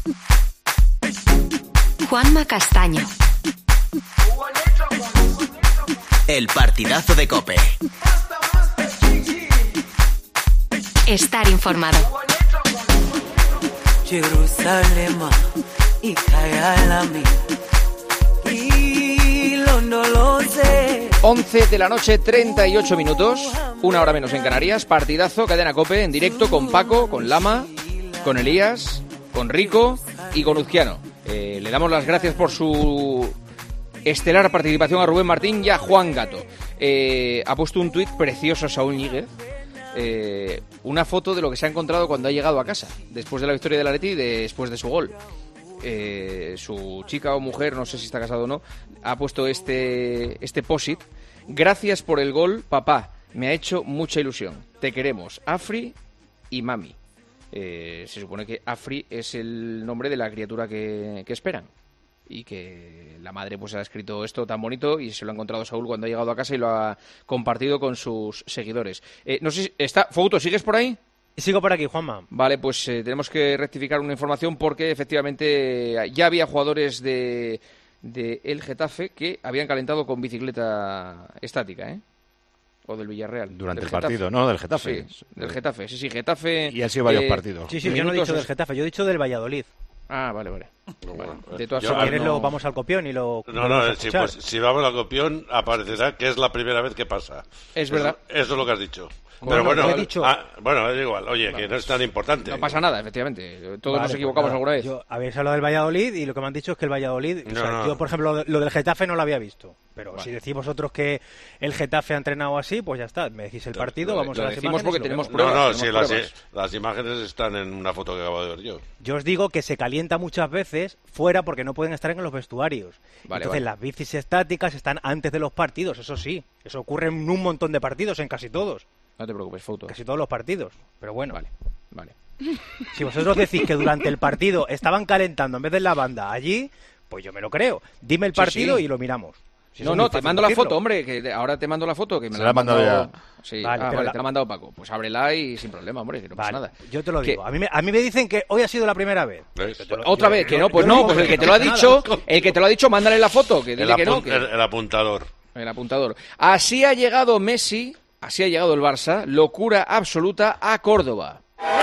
Juanma Castaño. El partidazo de COPE. Estar informado. Jerusalem, 11 de la noche, 38 minutos, una hora menos en Canarias. Partidazo, cadena COPE, en directo con Paco, con Lama, con Elías, con Rico y con Uzquiano. Le damos las gracias por su estelar participación a Rubén Martín y a Juan Gato. Ha puesto un tuit precioso Saúl Ñíguez, una foto de lo que se ha encontrado cuando ha llegado a casa, después de la victoria del Atleti y después de su gol. Su chica o mujer, no sé si está casado o no, ha puesto este post-it. Gracias por el gol, papá, me ha hecho mucha ilusión. Te queremos, Afri y Mami. Se supone que Afri es el nombre de la criatura que esperan. Y que la madre pues ha escrito esto tan bonito y se lo ha encontrado Saúl cuando ha llegado a casa y lo ha compartido con sus seguidores. No sé si está... Fouto, ¿sigues por ahí? Sigo por aquí, Juanma. Vale, pues tenemos que rectificar una información porque efectivamente ya había jugadores de el Getafe que habían calentado con bicicleta estática, o del Villarreal. Durante del el partido, Getafe. ¿no? Del Getafe. Sí, del Getafe. Sí, Getafe... Y han sido varios partidos. Sí, yo no he dicho del Getafe, yo he dicho del Valladolid. Ah, vale. De todas Si formas, quieres, vamos al copión y lo... Sí, pues si vamos al copión aparecerá que es la primera vez que pasa. Es verdad. Eso es lo que has dicho. Bueno, Pero bueno, he dicho... bueno, es igual. Oye, que no es tan importante. No pasa nada, efectivamente. Todos nos equivocamos alguna vez. Habéis hablado del Valladolid y lo que me han dicho es que el Valladolid... Yo, por ejemplo, lo del Getafe no lo había visto. Pero si decís vosotros que el Getafe ha entrenado así, pues ya está. Me decís el partido, vamos a las imágenes. Porque tenemos pruebas. Las imágenes están en una foto que acabo de ver yo. Yo os digo que se calienta muchas veces fuera porque no pueden estar en los vestuarios. Entonces las bicis estáticas están antes de los partidos, eso sí. Eso ocurre en un montón de partidos, en casi todos. No te preocupes, Fouto. Casi todos los partidos, pero bueno. Vale. Si vosotros decís que durante el partido estaban calentando en vez de en la banda allí, pues yo me lo creo. Dime el partido y lo miramos. Si no, te mando la foto, hombre, que ahora te mando la foto, que me la ha mandado ya. Sí, vale, te la ha mandado Paco. Pues ábrela y sin problema, hombre, que no pasa nada. Yo te lo digo. A mí me dicen que hoy ha sido la primera vez. Otra vez, que no, pues el que te lo ha dicho, mándale la foto, que dile que no. El apuntador. El apuntador. Así ha llegado Messi, así ha llegado el Barça, locura absoluta a Córdoba.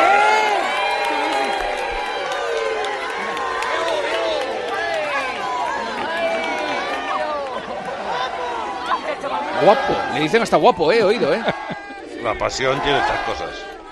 Guapo, le dicen hasta guapo, oído, La pasión tiene estas cosas.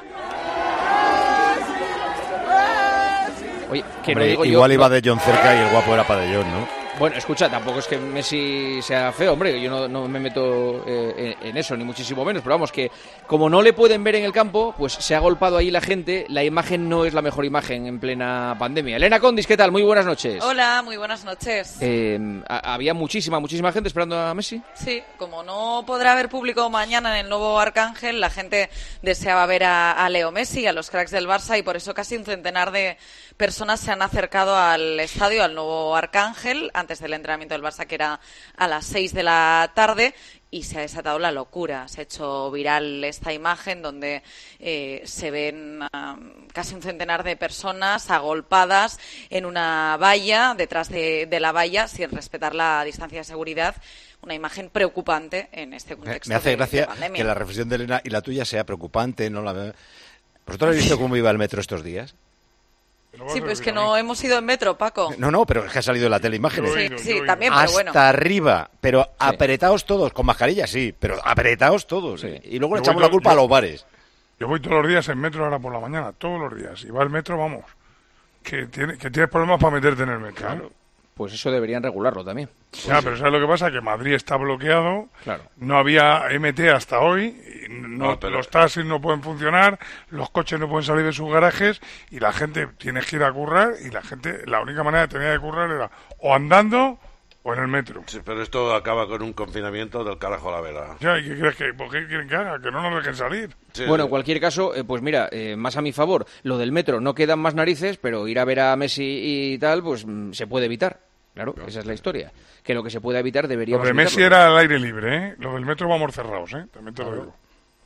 Oye, hombre, digo igual yo, iba de John cerca y el guapo era para de John, ¿no? Bueno, escucha, tampoco es que Messi sea feo, hombre, yo no me meto en eso, ni muchísimo menos, pero vamos, que como no le pueden ver en el campo, pues se ha golpado ahí la gente, la imagen no es la mejor imagen en plena pandemia. Elena Condis, ¿qué tal? Muy buenas noches. Hola, muy buenas noches. ¿Había muchísima gente esperando a Messi? Sí, como no podrá haber público mañana en el nuevo Arcángel, la gente deseaba ver a Leo Messi, a los cracks del Barça, y por eso casi un centenar de personas se han acercado al estadio, al nuevo Arcángel, antes del entrenamiento del Barça, que era a las 6 de la tarde, y se ha desatado la locura. Se ha hecho viral esta imagen donde se ven casi un centenar de personas agolpadas en una valla, detrás de la valla, sin respetar la distancia de seguridad. Una imagen preocupante en este contexto. Me hace gracia que la reflexión de Elena y la tuya sea preocupante. ¿Vosotros habéis visto cómo iba el metro estos días? Sí, pero es que no hemos ido en metro, Paco. No, pero es que ha salido en la tele imágenes. Sí, también, pero bueno. Hasta arriba, pero apretados todos, con mascarilla sí, pero apretados todos. Sí. Y luego le echamos la culpa a los bares. Yo voy todos los días en metro ahora por la mañana, todos los días. Y va el metro, vamos, que tienes problemas para meterte en el metro. Claro. Pues eso deberían regularlo también. Ya, pero ¿sabes lo que pasa? Que Madrid está bloqueado, claro. No había MT hasta hoy, los taxis no pueden funcionar, los coches no pueden salir de sus garajes y la gente tiene que ir a currar y la única manera de tener que currar era o andando o en el metro. Sí, pero esto acaba con un confinamiento del carajo a la vela. Ya, ¿y qué crees que? ¿Por qué quieren que haga? Que no nos dejen salir. Sí. Bueno, en cualquier caso, pues mira, más a mi favor, lo del metro no quedan más narices, pero ir a ver a Messi y tal, pues se puede evitar. Claro, esa es la historia. Que lo que se pueda evitar deberíamos evitarlo. Lo de Messi era al aire libre, ¿eh? Lo del metro vamos cerrados, ¿eh? También te lo digo.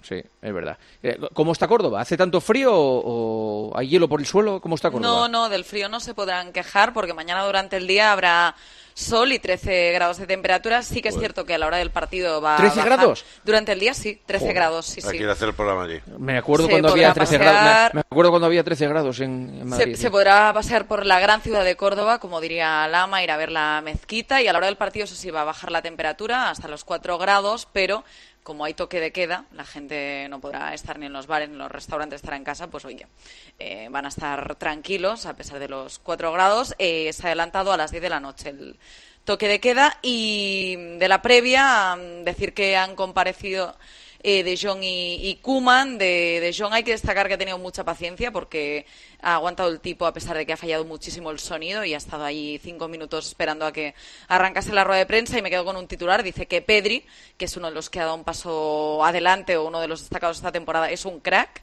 Sí, es verdad. ¿Cómo está Córdoba? ¿Hace tanto frío o hay hielo por el suelo? ¿Cómo está Córdoba? No, del frío no se podrán quejar porque mañana durante el día habrá sol y 13 grados de temperatura. Sí que es cierto que a la hora del partido va a ¿13 grados? Durante el día sí, 13 grados, sí. Hay que ir a hacer el programa allí. Me acuerdo cuando había 13 grados. Me acuerdo cuando había 13 grados en Madrid. Se podrá pasear por la gran ciudad de Córdoba, como diría Lama, ir a ver la mezquita, y a la hora del partido eso sí va a bajar la temperatura hasta los 4 grados, pero como hay toque de queda, la gente no podrá estar ni en los bares ni en los restaurantes, estará en casa, pues oye, van a estar tranquilos a pesar de los 4 grados. Se ha adelantado a las 10 de la noche el toque de queda. Y de la previa, decir que han comparecido De Jong y Koeman. De Jong hay que destacar que ha tenido mucha paciencia porque ha aguantado el tipo a pesar de que ha fallado muchísimo el sonido y ha estado ahí 5 minutos esperando a que arrancase la rueda de prensa. Y me quedo con un titular, dice que Pedri, que es uno de los que ha dado un paso adelante o uno de los destacados esta temporada, es un crack.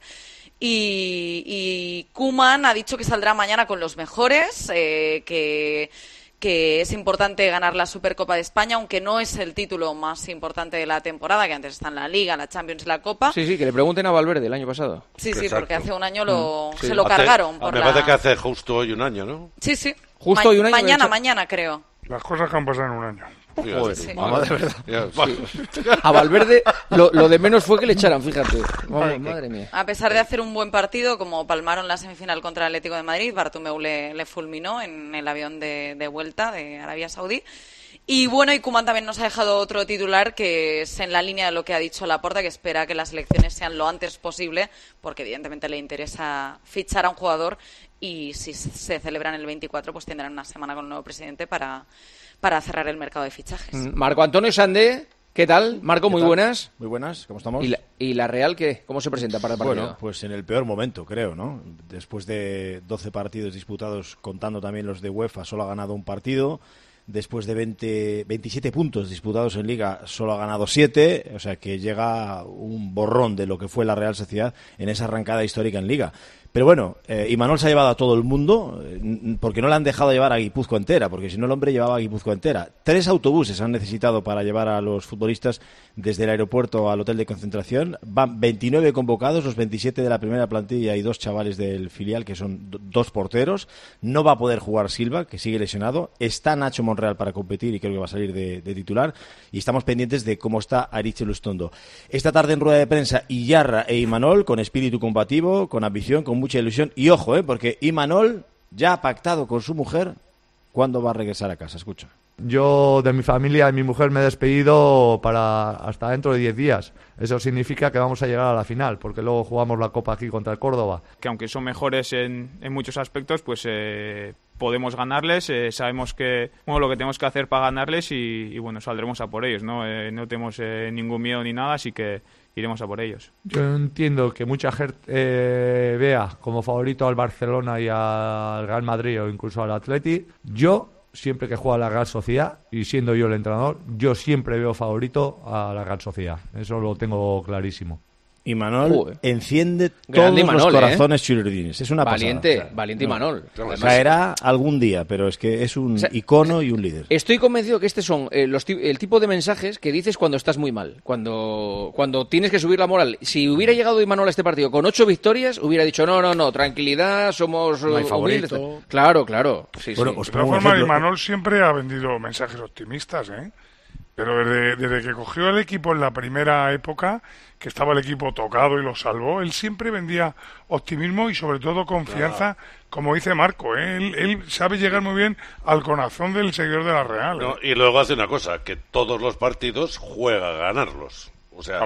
Y Koeman ha dicho que saldrá mañana con los mejores, que es importante ganar la Supercopa de España, aunque no es el título más importante de la temporada, que antes está en la Liga, la Champions y la Copa. Sí, que le pregunten a Valverde el año pasado. Sí, porque hace un año se lo cargaron. Me parece que hace justo hoy un año, ¿no? Sí. Justo hoy un año. Mañana creo. Las cosas que han pasado en un año. Joder, sí. Vamos, de verdad. Sí. A Valverde lo de menos fue que le echaran, fíjate. Vamos, madre mía. A pesar de hacer un buen partido, como palmaron la semifinal contra el Atlético de Madrid, Bartomeu le fulminó en el avión de vuelta de Arabia Saudí. Y bueno, y Koeman también nos ha dejado otro titular que es en la línea de lo que ha dicho Laporta, que espera que las elecciones sean lo antes posible, porque evidentemente le interesa fichar a un jugador y si se celebran el 24, pues tendrán una semana con el nuevo presidente para cerrar el mercado de fichajes. Marco Antonio Sandé, ¿qué tal? Marco, muy buenas. Muy buenas, ¿cómo estamos? ¿Y la Real qué? ¿Cómo se presenta para el partido? Bueno, pues en el peor momento, creo, ¿no? Después de 12 partidos disputados, contando también los de UEFA, solo ha ganado un partido. Después de 27 puntos disputados en Liga, solo ha ganado 7, o sea que llega un borrón de lo que fue la Real Sociedad en esa arrancada histórica en Liga. Pero bueno, Imanol se ha llevado a todo el mundo porque no le han dejado llevar a Guipúzcoa entera, porque si no el hombre llevaba a Guipúzcoa entera. 3 autobuses han necesitado para llevar a los futbolistas desde el aeropuerto al hotel de concentración. Van 29 convocados, los 27 de la primera plantilla y 2 chavales del filial, que son 2 porteros. No va a poder jugar Silva, que sigue lesionado. Está Nacho Monreal para competir y creo que va a salir de titular. Y estamos pendientes de cómo está Aritz Lustondo. Esta tarde en rueda de prensa, Iyarra e Imanol, con espíritu combativo, con ambición, con mucha ilusión. Y ojo, porque Imanol ya ha pactado con su mujer cuándo va a regresar a casa. Escucha. Yo de mi familia y mi mujer me he despedido para hasta dentro de 10 días. Eso significa que vamos a llegar a la final, porque luego jugamos la Copa aquí contra el Córdoba. Que aunque son mejores en muchos aspectos, pues podemos ganarles. Sabemos que lo que tenemos que hacer para ganarles y bueno, saldremos a por ellos. No tenemos ningún miedo ni nada, así que iremos a por ellos. Yo entiendo que mucha gente vea como favorito al Barcelona y al Real Madrid o incluso al Atleti. Yo, siempre que juega la Real Sociedad, y siendo yo el entrenador, yo siempre veo favorito a la Real Sociedad. Eso lo tengo clarísimo. Imanol enciende todos los corazones chilurdines. Es una valiente, pasada. Valiente Imanol. Caerá algún día, pero es que es un icono y un líder. Estoy convencido que estos son el tipo de mensajes que dices cuando estás muy mal, cuando tienes que subir la moral. Si hubiera llegado Imanol a este partido con 8 victorias, hubiera dicho no, tranquilidad, somos humildes. Claro. Sí, bueno, de todas formas, Imanol siempre ha vendido mensajes optimistas, Pero desde que cogió el equipo en la primera época, que estaba el equipo tocado y lo salvó, él siempre vendía optimismo y sobre todo confianza, como dice Marco. Él sabe llegar muy bien al corazón del seguidor de la Real. No, y luego hace una cosa, que todos los partidos juega a ganarlos. O sea,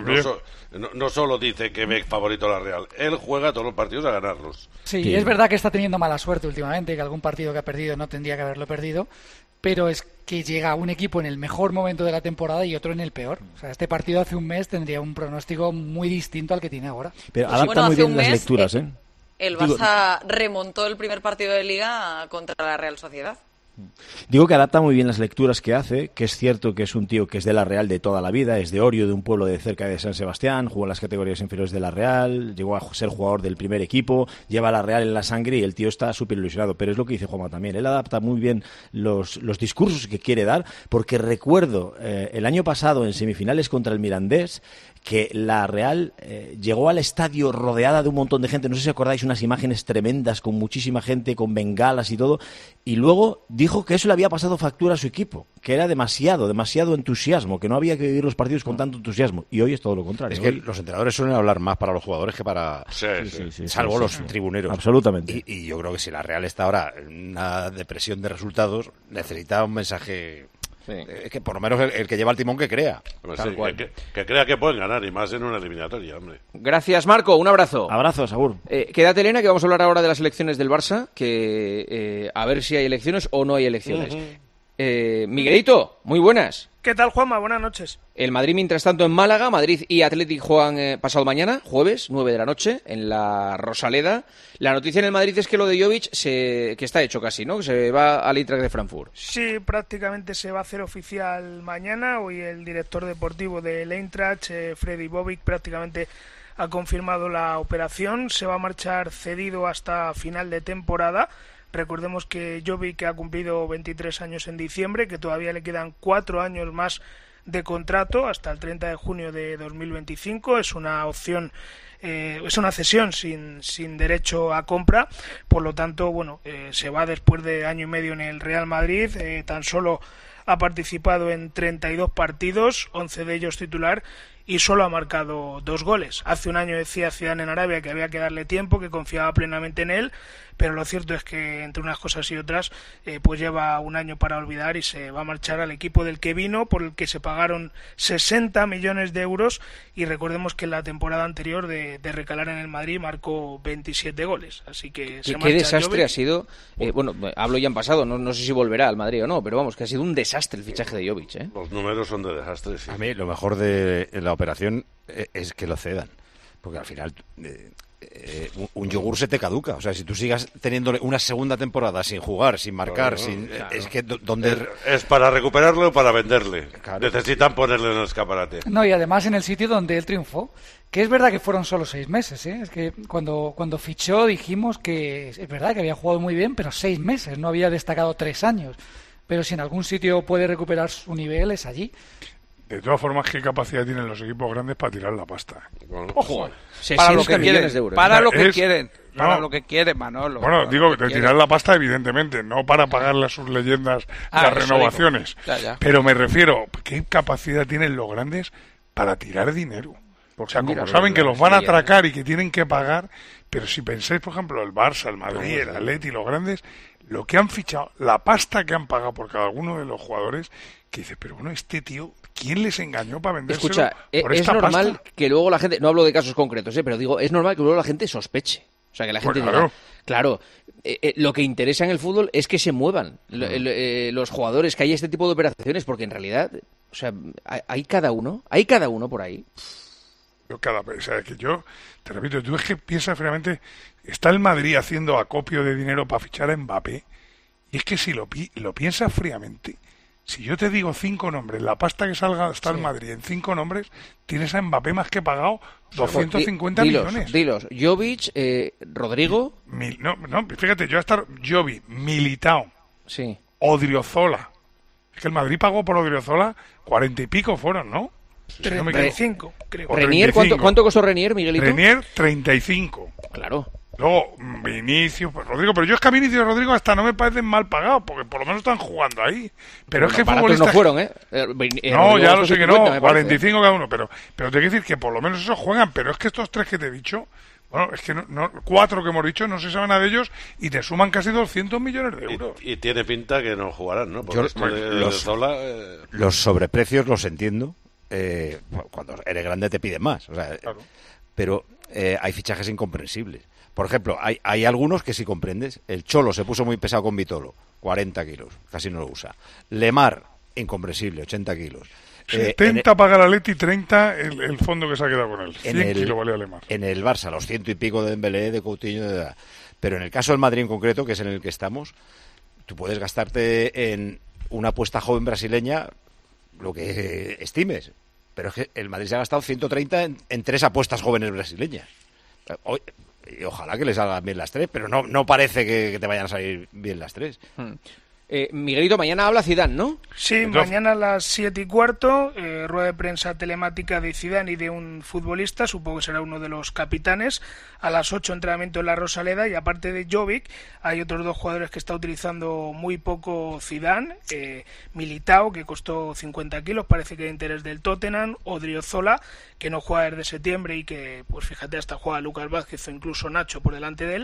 no solo dice que ve favorito a la Real, él juega todos los partidos a ganarlos. Sí, es verdad que está teniendo mala suerte últimamente, que algún partido que ha perdido no tendría que haberlo perdido, pero es que llega un equipo en el mejor momento de la temporada y otro en el peor. O sea, este partido hace un mes tendría un pronóstico muy distinto al que tiene ahora. Pero adapta muy bien las lecturas, El Barça remontó el primer partido de Liga contra la Real Sociedad. Digo que adapta muy bien las lecturas que hace, que es cierto que es un tío que es de la Real de toda la vida, es de Orio, de un pueblo de cerca de San Sebastián, jugó en las categorías inferiores de la Real, llegó a ser jugador del primer equipo, lleva a la Real en la sangre y el tío está súper ilusionado. Pero es lo que dice Juanma también, él adapta muy bien los discursos que quiere dar, porque recuerdo el año pasado en semifinales contra el Mirandés, que la Real llegó al estadio rodeada de un montón de gente, no sé si acordáis, unas imágenes tremendas con muchísima gente, con bengalas y todo, y luego dijo que eso le había pasado factura a su equipo, que era demasiado entusiasmo, que no había que vivir los partidos con tanto entusiasmo, y hoy es todo lo contrario. Es que los entrenadores suelen hablar más para los jugadores que para... salvo los tribuneros. Absolutamente. Y yo creo que si la Real está ahora en una depresión de resultados, necesita un mensaje... que por lo menos el que lleva el timón que crea. Que crea que pueden ganar, y más en una eliminatoria, hombre. Gracias, Marco. Un abrazo. Abrazos, Agur. Quédate, Elena, que vamos a hablar ahora de las elecciones del Barça, que a ver si hay elecciones o no hay elecciones. Miguelito, muy buenas. ¿Qué tal, Juanma? Buenas noches. El Madrid, mientras tanto, en Málaga. Madrid y Athletic juegan pasado mañana, jueves, 9 de la noche, en la Rosaleda. La noticia en el Madrid es que lo de Jovic que está hecho casi, ¿no? Que se va al Eintracht de Frankfurt. Sí, prácticamente se va a hacer oficial mañana. Hoy el director deportivo del Eintracht, Freddy Bobic, prácticamente ha confirmado la operación. Se va a marchar cedido hasta final de temporada. Recordemos que Jovic ha cumplido 23 años en diciembre, que todavía le quedan 4 años más de contrato hasta el 30 de junio de 2025. Es una opción, es una cesión sin derecho a compra. Por lo tanto, se va después de año y medio en el Real Madrid. Tan solo ha participado en 32 partidos, 11 de ellos titular, y solo ha marcado 2 goles. Hace un año decía Zidane en Arabia que había que darle tiempo, que confiaba plenamente en él, pero lo cierto es que entre unas cosas y otras pues lleva un año para olvidar y se va a marchar al equipo del que vino, por el que se pagaron 60 millones de euros, y recordemos que en la temporada anterior de recalar en el Madrid marcó 27 goles, así que qué desastre ha sido. Hablo ya en pasado, no sé si volverá al Madrid o no, pero vamos, que ha sido un desastre el fichaje de Jovic. Los números son de desastre, sí. A mí lo mejor de la operación es que lo cedan, porque al final un yogur se te caduca. O sea, si tú sigas teniéndole una segunda temporada sin jugar, sin marcar, claro. Es que ¿dónde...? Es para recuperarlo o para venderle. Claro. Necesitan ponerle en el escaparate. No, y además en el sitio donde él triunfó, que es verdad que fueron solo 6 meses, ¿eh? Es que cuando fichó dijimos que es verdad que había jugado muy bien, pero 6 meses, no había destacado 3 años. Pero si en algún sitio puede recuperar su nivel, es allí. De todas formas, ¿qué capacidad tienen los equipos grandes para tirar la pasta? Ojo, para lo que quieren, para lo que quieren, Manolo. Bueno, digo, de tirar la pasta, evidentemente, no para pagarle a sus leyendas las renovaciones. Ya. Pero me refiero, ¿qué capacidad tienen los grandes para tirar dinero? O sea, como saben que los van a atracar y que tienen que pagar, pero si pensáis, por ejemplo, el Barça, el Madrid, el Atleti, los grandes, lo que han fichado, la pasta que han pagado por cada uno de los jugadores, que dices, pero bueno, este tío, ¿quién les engañó para vendérselo? Escucha, por es esta normal pasta? Que luego la gente, no hablo de casos concretos, pero digo, es normal que luego la gente sospeche. O sea, que la gente diga, claro, lo que interesa en el fútbol es que se muevan los jugadores, que haya este tipo de operaciones, porque en realidad, o sea, hay cada uno por ahí. O sea, que yo, te repito, tú es que piensas fríamente, está el Madrid haciendo acopio de dinero para fichar a Mbappé, y es que si lo piensas fríamente, si yo te digo 5 nombres, la pasta que salga está el Madrid en 5 nombres, tienes a Mbappé más que pagado 250 millones. Dilos, Jovic, Rodrigo... No, fíjate, yo hasta Jovic, Militao, Odriozola. Es que el Madrid pagó por Odriozola 40 y pico fueron, ¿no? 35, creo. Renier, ¿cuánto costó Renier, Miguelito? Renier, 35. Claro. Luego, Vinicius, Rodrigo, pero yo es que a Vinicius y Rodrigo hasta no me parecen mal pagados, porque por lo menos están jugando ahí. Pero es que futbolistas... no fueron, ¿eh? No, ya lo sé que no, 45 cada uno, pero te quiero decir que por lo menos esos juegan, pero es que estos 3 que te he dicho, bueno, es que 4 que hemos dicho, no se sabe nada de ellos y te suman casi 200 millones de euros. Y tiene pinta que no jugarán, ¿no? Yo, los sobreprecios los entiendo. Cuando eres grande te piden más, o sea, claro. Pero hay fichajes incomprensibles. Por ejemplo, hay algunos que sí comprendes. El Cholo se puso muy pesado con Vitolo, 40 kilos, casi no lo usa. Lemar, incomprensible, 80 kilos. 70 paga la Leti, 30 el fondo que se ha quedado con él. 100 kilos valía Lemar. En el Barça, los 100 y pico de Dembélé, de Coutinho, pero en el caso del Madrid en concreto, que es en el que estamos, tú puedes gastarte en una apuesta joven brasileña lo que estimes, pero es que el Madrid se ha gastado 130 en 3 apuestas jóvenes brasileñas. Y ojalá que les salgan bien las 3, pero no parece que te vayan a salir bien las 3. Miguelito, mañana habla Zidane, ¿no? Sí, entonces, mañana a las 7:15, rueda de prensa telemática de Zidane y de un futbolista, supongo que será uno de los capitanes. A las 8 entrenamiento en la Rosaleda, y aparte de Jovic hay otros 2 jugadores que está utilizando muy poco Zidane, Militao, que costó 50 kilos, parece que hay interés del Tottenham, Odriozola, que no juega desde septiembre y que, pues fíjate, hasta juega Lucas Vázquez o incluso Nacho por delante de él.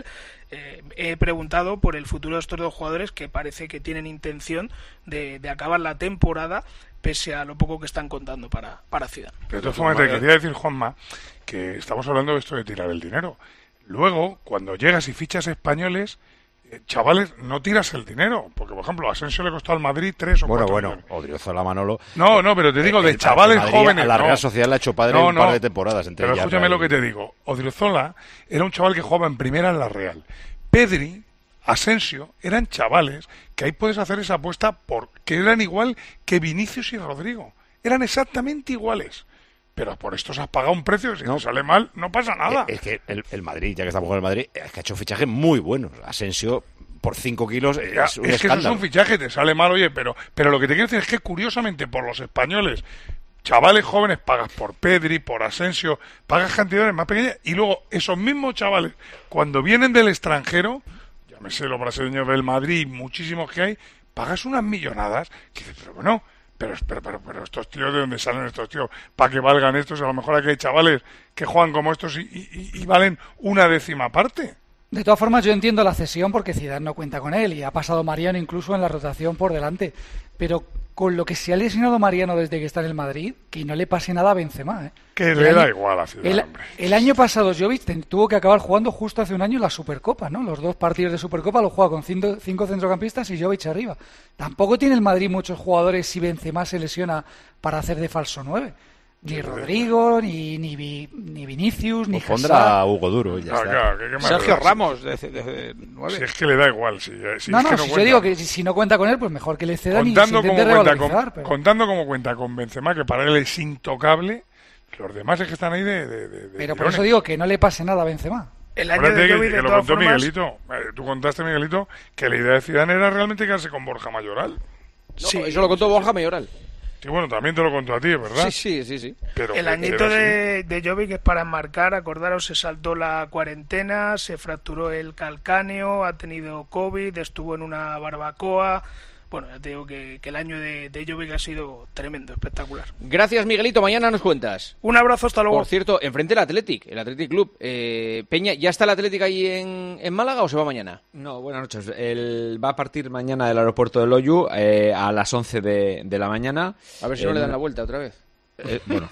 He preguntado por el futuro de estos 2 jugadores que parece que tienen intención de acabar la temporada pese a lo poco que están contando para Zidane. Pero de todas formas te quería decir, Juanma, que estamos hablando de esto de tirar el dinero. Luego, cuando llegas y fichas españoles, chavales, no tiras el dinero, porque por ejemplo a Asensio le costó al Madrid 3 o 4 millones. Odriozola, Manolo. No, pero te digo, de chavales jóvenes. A la Real Sociedad le ha hecho padre un par de temporadas. Pero escúchame lo que te digo. Odriozola era un chaval que jugaba en primera en la Real. Pedri, Asensio, eran chavales que ahí puedes hacer esa apuesta porque eran igual que Vinicius y Rodrigo. Eran exactamente iguales. Pero por esto se has pagado un precio que si no sale mal, no pasa nada. Es que el Madrid, ya que estamos con el Madrid, es que ha hecho fichajes muy buenos. Asensio, por 5 kilos, es un escándalo. Que eso es un fichaje, te sale mal, oye, pero lo que te quiero decir es que, curiosamente, por los españoles, chavales jóvenes, pagas por Pedri, por Asensio, pagas cantidades más pequeñas, y luego esos mismos chavales, cuando vienen del extranjero, llámese los brasileños del Madrid, muchísimos que hay, pagas unas millonadas, que dices, pero bueno... Pero estos tíos, ¿de dónde salen estos tíos? Para que valgan estos, a lo mejor aquí hay chavales que juegan como estos y valen 1/10 parte. De todas formas, yo entiendo la cesión porque Zidane no cuenta con él y ha pasado Mariano incluso en la rotación por delante. Pero con lo que se ha lesionado Mariano desde que está en el Madrid, que no le pase nada a Benzema. Que le da igual a Zidane, hombre. El año pasado Jovic tuvo que acabar jugando justo hace un año la Supercopa, ¿no? Los 2 partidos de Supercopa los juega con 5 centrocampistas y Jovic arriba. Tampoco tiene el Madrid muchos jugadores si Benzema se lesiona para hacer de falso 9. Ni Rodrigo, ni Vinicius, ni Jesús. Pondrá a Hugo Duro. Ya está. Sergio Ramos, de 9. Si es que le da igual. Si yo digo que si no cuenta con él, pues mejor que le cedan y se intente revalorizar. Contando como cuenta con Benzema, que para él es intocable, los demás es que están ahí Pero por eso digo que no le pase nada a Benzema. El año de Jovic, que lo contó Miguelito. Tú contaste, Miguelito, que la idea de Zidane era realmente quedarse con Borja Mayoral. Sí, eso lo contó Borja Mayoral. Sí, bueno, también te lo contó a ti, ¿verdad? Sí. Pero el añito de Jovic es para enmarcar, acordaros, se saltó la cuarentena, se fracturó el calcáneo, ha tenido COVID, estuvo en una barbacoa. Bueno, ya te digo que el año de Jovic ha sido tremendo, espectacular. Gracias, Miguelito. Mañana nos cuentas. Un abrazo, hasta luego. Por cierto, enfrente el Athletic Club. Peña, ¿ya está el Athletic ahí en Málaga o se va mañana? No, buenas noches. Él va a partir mañana del aeropuerto de Loiu a las 11 de la mañana. A ver si no le dan la vuelta otra vez. Bueno,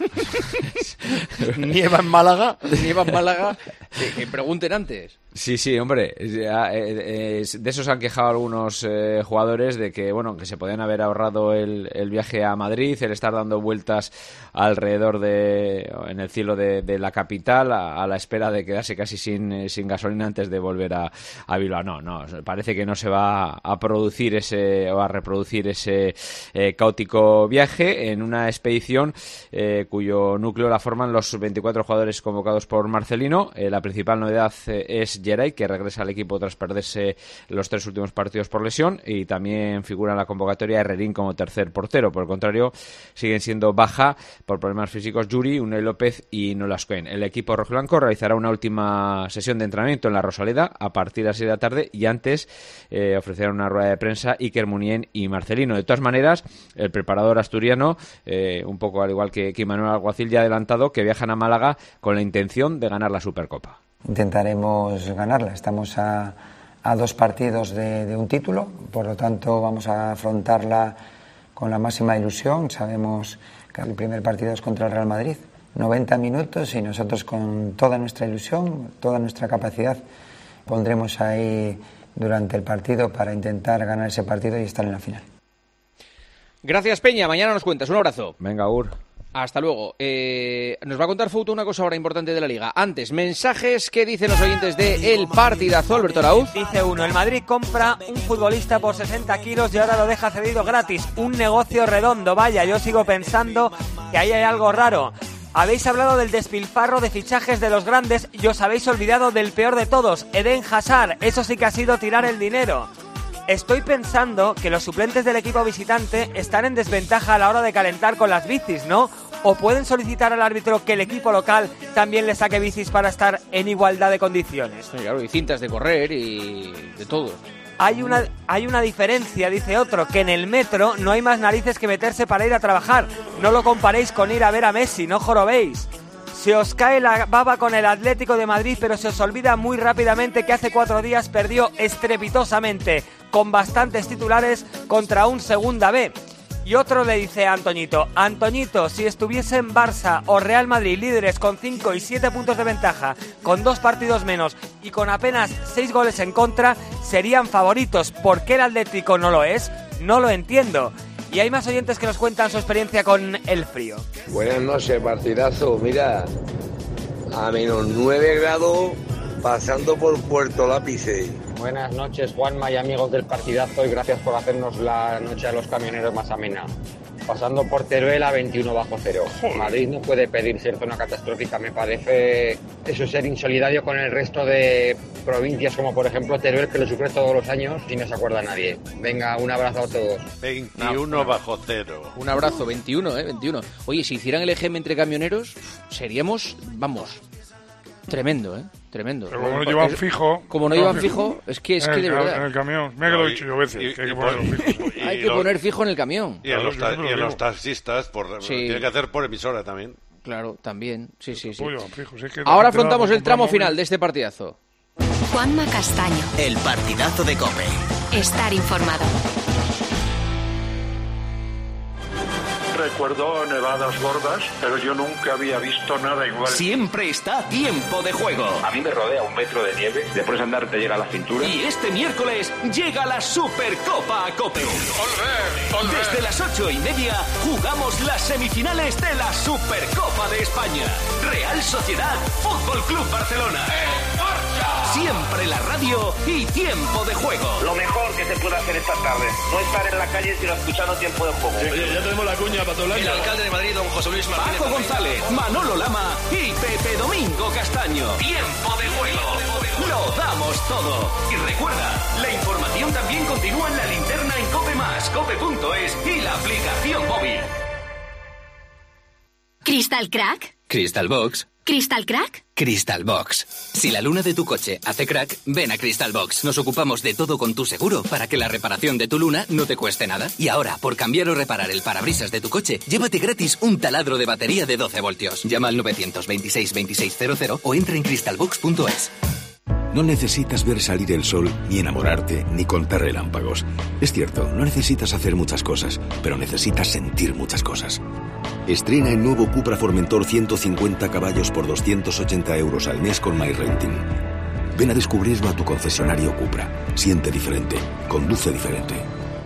nieva en Málaga, que pregunten antes. Sí, hombre, de eso se han quejado algunos jugadores de que que se podían haber ahorrado el viaje a Madrid, el estar dando vueltas alrededor en el cielo de la capital a la espera de quedarse casi sin gasolina antes de volver a Bilbao. No, parece que no se va a producir a reproducir ese caótico viaje en una expedición cuyo núcleo la forman los 24 jugadores convocados por Marcelino. La principal novedad es Geray, que regresa al equipo tras perderse los 3 últimos partidos por lesión, y también figura en la convocatoria Herrerín como tercer portero. Por el contrario, siguen siendo baja por problemas físicos Yuri, Unai López y Nolas Cohen. El equipo rojiblanco realizará una última sesión de entrenamiento en la Rosaleda a partir de las 6 de la tarde y antes ofrecerán una rueda de prensa Iker Muniain y Marcelino. De todas maneras, el preparador asturiano, un poco al igual que Manuel Alguacil, ya ha adelantado que viajan a Málaga con la intención de ganar la Supercopa. Intentaremos ganarla. Estamos a 2 partidos de un título, por lo tanto vamos a afrontarla con la máxima ilusión. Sabemos que el primer partido es contra el Real Madrid, 90 minutos, y nosotros con toda nuestra ilusión, toda nuestra capacidad, pondremos ahí durante el partido para intentar ganar ese partido y estar en la final. Gracias, Peña. Mañana nos cuentas. Un abrazo. Venga, Ur. Hasta luego. Nos va a contar Fouto una cosa ahora importante de la Liga. Antes, mensajes que dicen los oyentes de El Partidazo, Alberto Arauz. Dice uno, el Madrid compra un futbolista por 60 kilos y ahora lo deja cedido gratis. Un negocio redondo, vaya, yo sigo pensando que ahí hay algo raro. Habéis hablado del despilfarro de fichajes de los grandes y os habéis olvidado del peor de todos, Eden Hazard. Eso sí que ha sido tirar el dinero. Estoy pensando que los suplentes del equipo visitante están en desventaja a la hora de calentar con las bicis, ¿no? ¿O pueden solicitar al árbitro que el equipo local también le saque bicis para estar en igualdad de condiciones? Sí, claro, y cintas de correr y de todo. Hay una diferencia, dice otro, que en el metro no hay más narices que meterse para ir a trabajar. No lo comparéis con ir a ver a Messi, no jorobéis. Se os cae la baba con el Atlético de Madrid, pero se os olvida muy rápidamente que hace 4 días perdió estrepitosamente, con bastantes titulares, contra un Segunda B. Y otro le dice a Antoñito, Antoñito, si estuviesen Barça o Real Madrid líderes con 5 y 7 puntos de ventaja, con 2 partidos menos y con apenas 6 goles en contra, serían favoritos. ¿Por qué el Atlético no lo es? No lo entiendo. Y hay más oyentes que nos cuentan su experiencia con el frío. Buenas noches, partidazo. Mira, a menos 9 grados, pasando por Puerto Lápice. Buenas noches, Juanma y amigos del partidazo, y gracias por hacernos la noche a los camioneros más amena. Pasando por Teruel a 21 bajo cero. Madrid no puede pedir ser zona catastrófica, me parece eso ser insolidario con el resto de provincias, como por ejemplo Teruel, que lo sufre todos los años y no se acuerda nadie. Venga, un abrazo a todos. 21 bajo cero. Un abrazo, 21, 21. Oye, si hicieran el EGM entre camioneros, seríamos, vamos, tremendo, tremendo. Pero como no llevan fijo... Como no llevan fijo, es que de verdad... En el camión. Mira que lo he dicho yo veces, que hay que ponerlo fijo. Hay que poner fijo en el camión. Y en los taxistas, tiene que hacer por emisora también. Claro, también, sí. Ahora afrontamos el tramo final de este partidazo. Juanma Castaño. El partidazo de COPE. Estar informado. Recuerdo nevadas gordas, pero yo nunca había visto nada igual. Siempre está Tiempo de Juego. A mí me rodea 1 metro de nieve, después de andar te llega a la cintura. Y este miércoles llega la Supercopa a COPE. ¡Olé! Desde las 8:30 jugamos las semifinales de la Supercopa de España. Real Sociedad Fútbol Club Barcelona. Siempre la radio y Tiempo de Juego. Lo mejor que se puede hacer esta tarde, no estar en la calle sino escuchando Tiempo de Juego. Oye, ya tenemos la cuña para todo el año. El alcalde de Madrid, don José Luis Martínez. Paco González, Manolo Lama y Pepe Domingo Castaño. Tiempo de Juego. Lo damos todo. Y recuerda, la información también continúa en la linterna en COPE+, cope.es y la aplicación móvil. ¿Crystal Crack? Crystal Box. ¿Crystal Crack? Crystal Box. Si la luna de tu coche hace crack, ven a Crystal Box. Nos ocupamos de todo con tu seguro para que la reparación de tu luna no te cueste nada. Y ahora, por cambiar o reparar el parabrisas de tu coche, llévate gratis un taladro de batería de 12 voltios. Llama al 926 2600 o entra en crystalbox.es. No necesitas ver salir el sol, ni enamorarte, ni contar relámpagos. Es cierto, no necesitas hacer muchas cosas, pero necesitas sentir muchas cosas. Estrena el nuevo Cupra Formentor 150 caballos por 280 euros al mes con MyRenting. Ven a descubrirlo a tu concesionario Cupra. Siente diferente. Conduce diferente.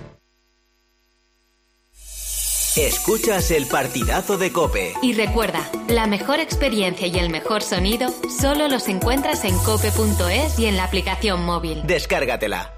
Escuchas el partidazo de COPE. Y recuerda, la mejor experiencia y el mejor sonido solo los encuentras en cope.es y en la aplicación móvil. Descárgatela.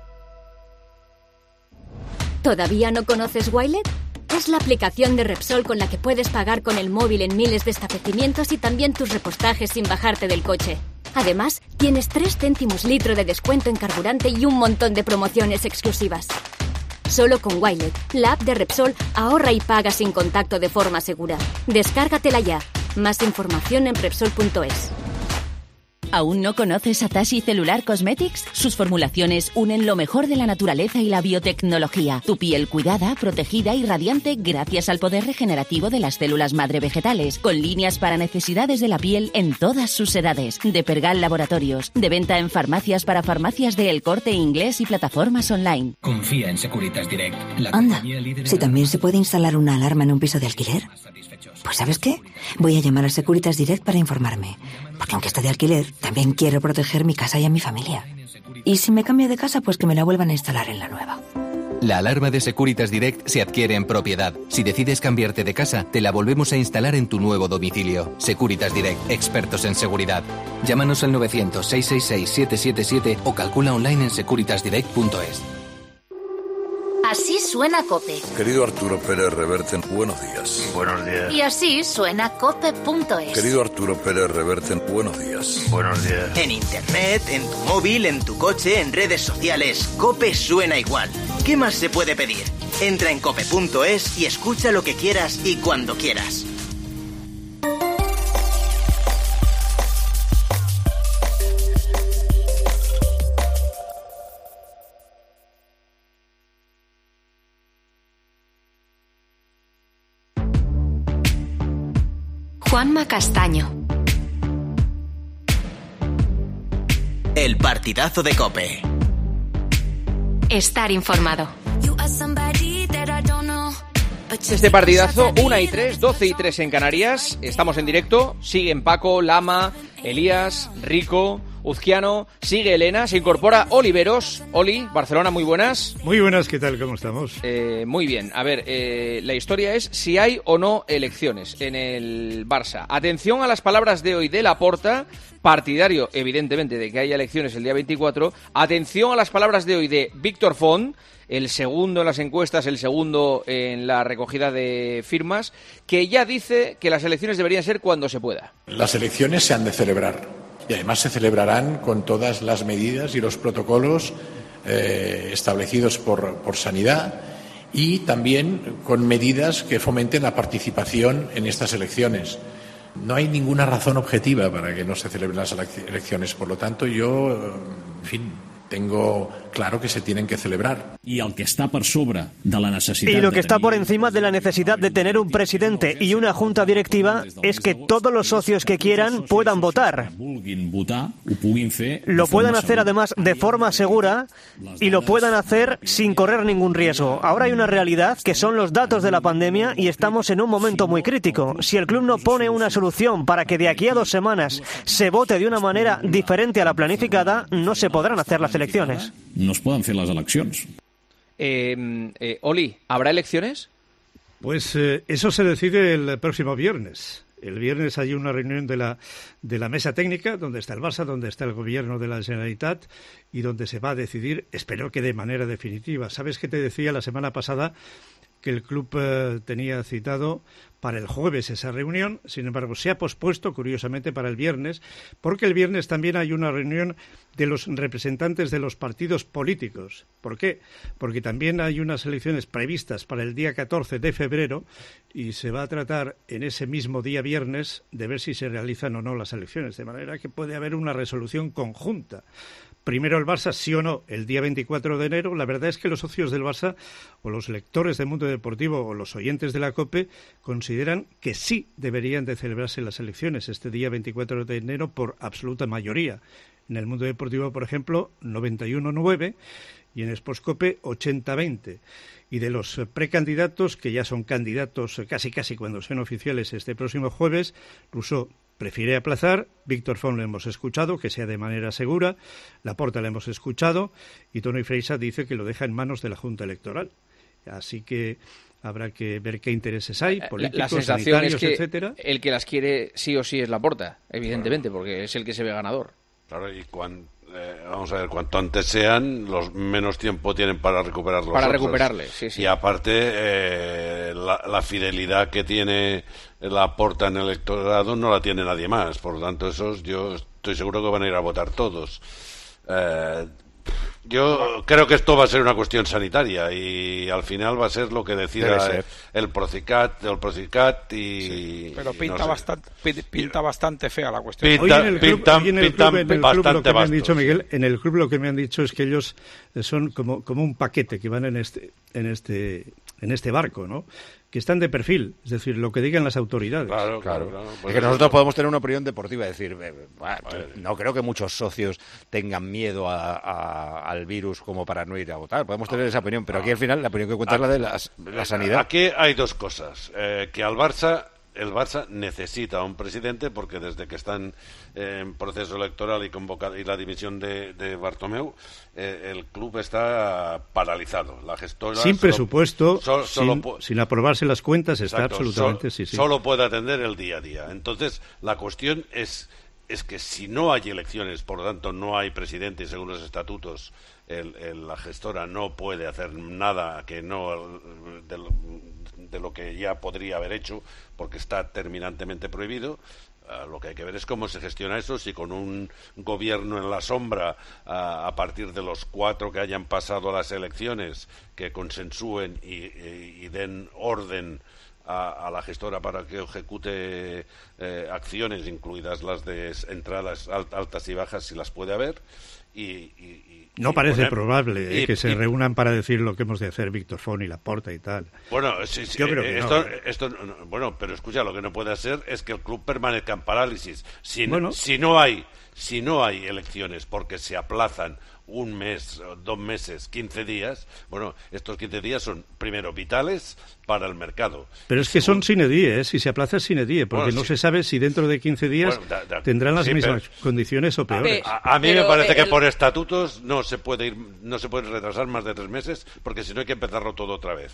¿Todavía no conoces Wilet? Es la aplicación de Repsol con la que puedes pagar con el móvil en miles de establecimientos y también tus repostajes sin bajarte del coche. Además, tienes 3 céntimos litro de descuento en carburante y un montón de promociones exclusivas. Solo con Wilet, la app de Repsol, ahorra y paga sin contacto de forma segura. Descárgatela ya. Más información en Repsol.es. ¿Aún no conoces a Tashi Cellular Cosmetics? Sus formulaciones unen lo mejor de la naturaleza y la biotecnología. Tu piel cuidada, protegida y radiante gracias al poder regenerativo de las células madre vegetales, con líneas para necesidades de la piel en todas sus edades. De Pergal Laboratorios, de venta en farmacias para farmacias de El Corte Inglés y plataformas online. Confía en Securitas Direct. Anda, si también se puede instalar una alarma en un piso de alquiler. Pues ¿sabes qué? Voy a llamar a Securitas Direct para informarme. Porque aunque esté de alquiler, también quiero proteger mi casa y a mi familia. Y si me cambio de casa, pues que me la vuelvan a instalar en la nueva. La alarma de Securitas Direct se adquiere en propiedad. Si decides cambiarte de casa, te la volvemos a instalar en tu nuevo domicilio. Securitas Direct, expertos en seguridad. Llámanos al 900-666-777 o calcula online en securitasdirect.es. Así suena COPE. Querido Arturo Pérez Reverte, buenos días. Buenos días. Y así suena COPE.es. Querido Arturo Pérez Reverte, buenos días. Buenos días. En internet, en tu móvil, en tu coche, en redes sociales, COPE suena igual. ¿Qué más se puede pedir? Entra en COPE.es y escucha lo que quieras y cuando quieras. Juanma Castaño. El partidazo de COPE. Estar informado. Este partidazo, 1:03, 12:03 en Canarias. Estamos en directo. Siguen Paco, Lama, Elías, Rico, Uzquiano. Sigue Elena. Se incorpora Oliveros. Oli, Barcelona, muy buenas. Muy buenas, ¿qué tal? ¿Cómo estamos? Muy bien. A ver, la historia es si hay o no elecciones en el Barça. Atención a las palabras de hoy de Laporta, partidario, evidentemente, de que haya elecciones el día 24. Atención a las palabras de hoy de Víctor Font, el segundo en las encuestas, el segundo en la recogida de firmas, que ya dice que las elecciones deberían ser cuando se pueda. Las elecciones se han de celebrar y además se celebrarán con todas las medidas y los protocolos establecidos por Sanidad y también con medidas que fomenten la participación en estas elecciones. No hay ninguna razón objetiva para que no se celebren las elecciones. Por lo tanto, yo, en fin, tengo claro que se tienen que celebrar. Y lo que está por encima de la necesidad de tener un presidente y una junta directiva es que todos los socios que quieran puedan votar. Lo puedan hacer además de forma segura y lo puedan hacer sin correr ningún riesgo. Ahora hay una realidad que son los datos de la pandemia y estamos en un momento muy crítico. Si el club no pone una solución para que de aquí a 2 semanas se vote de una manera diferente a la planificada, no se podrán hacer las elecciones. No es pueden hacer las elecciones. Oli, ¿habrá elecciones? Pues eso se decide el próximo viernes. El viernes hay una reunión de la mesa técnica, donde está el Barça, donde está el gobierno de la Generalitat y donde se va a decidir, espero que de manera definitiva. ¿Sabes qué te decía la semana pasada? Que el club tenía citado para el jueves esa reunión, sin embargo se ha pospuesto, curiosamente, para el viernes, porque el viernes también hay una reunión de los representantes de los partidos políticos. ¿Por qué? Porque también hay unas elecciones previstas para el día 14 de febrero y se va a tratar en ese mismo día viernes de ver si se realizan o no las elecciones, de manera que puede haber una resolución conjunta. Primero el Barça, sí o no, el día 24 de enero. La verdad es que los socios del Barça, o los lectores del mundo deportivo, o los oyentes de la COPE, consideran que sí deberían de celebrarse las elecciones este día 24 de enero por absoluta mayoría. En el mundo deportivo, por ejemplo, 91-9 y en Sportscope 80-20. Y de los precandidatos, que ya son candidatos casi cuando sean oficiales este próximo jueves, Rousseau prefiere aplazar, Víctor Font lo hemos escuchado, que sea de manera segura, Laporta lo hemos escuchado, y Toni Freixa dice que lo deja en manos de la Junta Electoral. Así que habrá que ver qué intereses hay, políticos, la sensación sanitarios, es que etcétera. El que las quiere sí o sí es Laporta, evidentemente, porque es el que se ve ganador. Claro, y vamos a ver, cuanto antes sean, los menos tiempo tienen para recuperarlos. Para recuperarles, sí. Y aparte, la fidelidad que tiene Laporta en el electorado no la tiene nadie más. Por lo tanto, esos yo estoy seguro que van a ir a votar todos. Yo creo que esto va a ser una cuestión sanitaria y al final va a ser lo que decida el Procicat y... Sí, pero pinta bastante fea la cuestión. En el club lo que me han dicho, Miguel, en el club lo que me han dicho es que ellos son como un paquete que van en este barco, ¿no? Que están de perfil, es decir, lo que digan las autoridades. Claro. Es que nosotros podemos tener una opinión deportiva, es decir, no creo que muchos socios tengan miedo al virus como para no ir a votar. Podemos tener esa opinión, pero aquí al final la opinión que cuenta es la de la sanidad. Aquí hay dos cosas. Que al Barça el Barça necesita un presidente, porque desde que están en proceso electoral y la dimisión de Bartomeu, el club está paralizado. La gestora sin presupuesto, sin aprobarse las cuentas, está absolutamente... Solo puede atender el día a día. Entonces, la cuestión es que si no hay elecciones, por lo tanto no hay presidente y según los estatutos la gestora no puede hacer nada que no de lo que ya podría haber hecho, porque está terminantemente prohibido. Lo que hay que ver es cómo se gestiona eso, si con un gobierno en la sombra, a partir de los 4 que hayan pasado las elecciones, que consensúen y den orden a la gestora para que ejecute acciones, incluidas las de entradas altas y bajas, si las puede haber. No parece probable que se reúnan para decir lo que hemos de hacer Víctor Font y Laporta y tal. Bueno, sí, yo creo que bueno, pero escucha, lo que no puede hacer es que el club permanezca en parálisis. Si no hay elecciones porque se aplazan un mes, 2 meses, 15 días, bueno, estos 15 días son, primero, vitales para el mercado. Pero es que son sine die, si se aplaza es sine die, porque no se sabe si dentro de 15 días tendrán las mismas condiciones o peores. A mí me parece que por estatutos no se puede retrasar más de 3 meses, porque si no hay que empezarlo todo otra vez.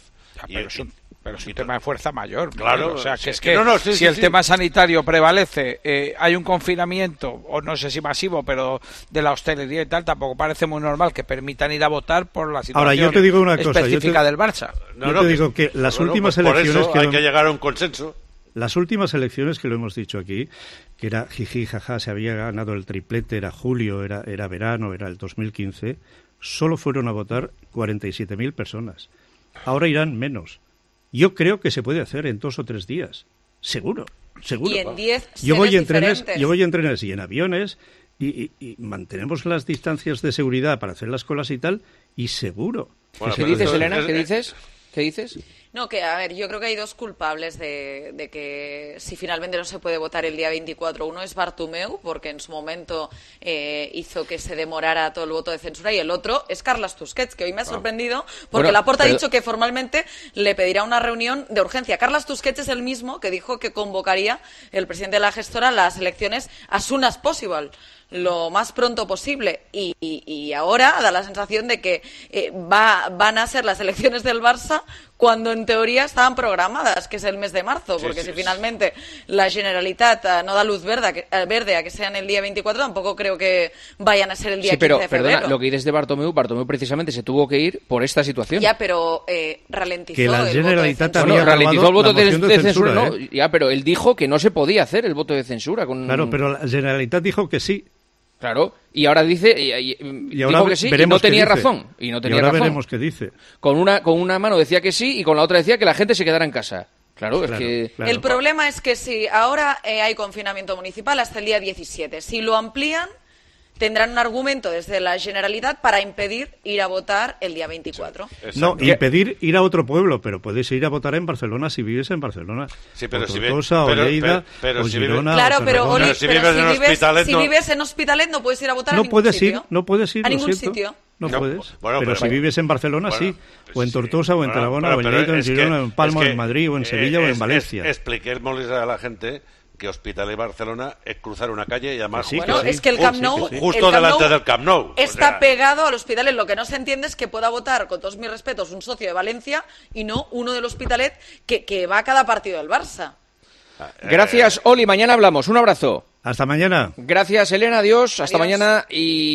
Pero es un tema de fuerza mayor. Claro, o sea, que si el tema sanitario prevalece, hay un confinamiento, o no sé si masivo, pero de la hostelería y tal, tampoco parece muy normal que permitan ir a votar por la situación Ahora, yo te digo una cosa, específica del Barça. Yo te digo que las últimas elecciones... Por eso hay que llegar a un consenso. Las últimas elecciones, que lo hemos dicho aquí, que era jiji, jaja, se había ganado el triplete, era julio, era verano, era el 2015, solo fueron a votar 47.000 personas. Ahora irán menos. Yo creo que se puede hacer en 2 o 3 días. Seguro. Y en 10 yo voy en trenes y en aviones y mantenemos las distancias de seguridad para hacer las colas y tal, y seguro. Bueno, ¿qué dices, Elena? ¿Qué dices? No, que a ver, yo creo que hay 2 culpables de que si finalmente no se puede votar el día 24, uno es Bartomeu, porque en su momento hizo que se demorara todo el voto de censura, y el otro es Carles Tusquets, que hoy me ha sorprendido, porque Laporta ha dicho que formalmente le pedirá una reunión de urgencia. Carles Tusquets es el mismo que dijo que convocaría el presidente de la gestora las elecciones as soon as possible, lo más pronto posible, y ahora da la sensación de que van a ser las elecciones del Barça cuando en teoría estaban programadas, que es el mes de marzo, porque si finalmente la Generalitat no da luz verde a que sean el día 24, tampoco creo que vayan a ser el día 15 de febrero. Perdona, lo que dices de Bartomeu precisamente se tuvo que ir por esta situación. Ya, pero ralentizó que la Generalitat ralentizó el voto de censura, ¿no? Ya, pero él dijo que no se podía hacer el voto de censura. Claro, pero la Generalitat dijo que sí. Claro, y ahora dijo que sí, y no tenía razón. Y ahora veremos qué dice. Con una mano decía que sí y con la otra decía que la gente se quedara en casa. Claro. El problema es que si ahora hay confinamiento municipal hasta el día 17, si lo amplían, tendrán un argumento desde la Generalitat para impedir ir a votar el día 24. Sí, no, impedir ir a otro pueblo, pero puedes ir a votar en Barcelona si vives en Barcelona. Sí, pero si Lleida, o Girona, claro, o si vives en Hospitalet no puedes ir a votar a ningún sitio. No puedes ir a ningún sitio. No puedes. Pero si vives en Barcelona, sí. O en Tortosa, o en Tarragona, o en Lleida, o en Girona, o en Palma, o en Madrid, o en Sevilla, o en Valencia. Expliquémosles a la gente que Hospitalet y Barcelona es cruzar una calle y además es que el Camp Nou justo delante del Camp Nou está pegado al Hospitalet. Lo que no se entiende es que pueda votar, con todos mis respetos, un socio de Valencia y no uno del Hospitalet que va a cada partido del Barça. Gracias, Oli, mañana hablamos, un abrazo. Hasta mañana. Gracias, Elena, adiós, hasta mañana.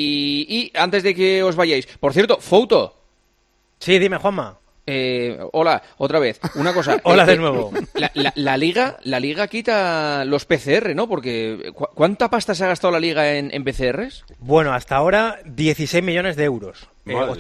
Y antes de que os vayáis, por cierto, Fouto. Sí, dime, Juanma. Hola, otra vez. Una cosa. Hola de nuevo. La Liga quita los PCR, ¿no? Porque ¿cuánta pasta se ha gastado la Liga en PCRs? Bueno, hasta ahora 16 millones de euros.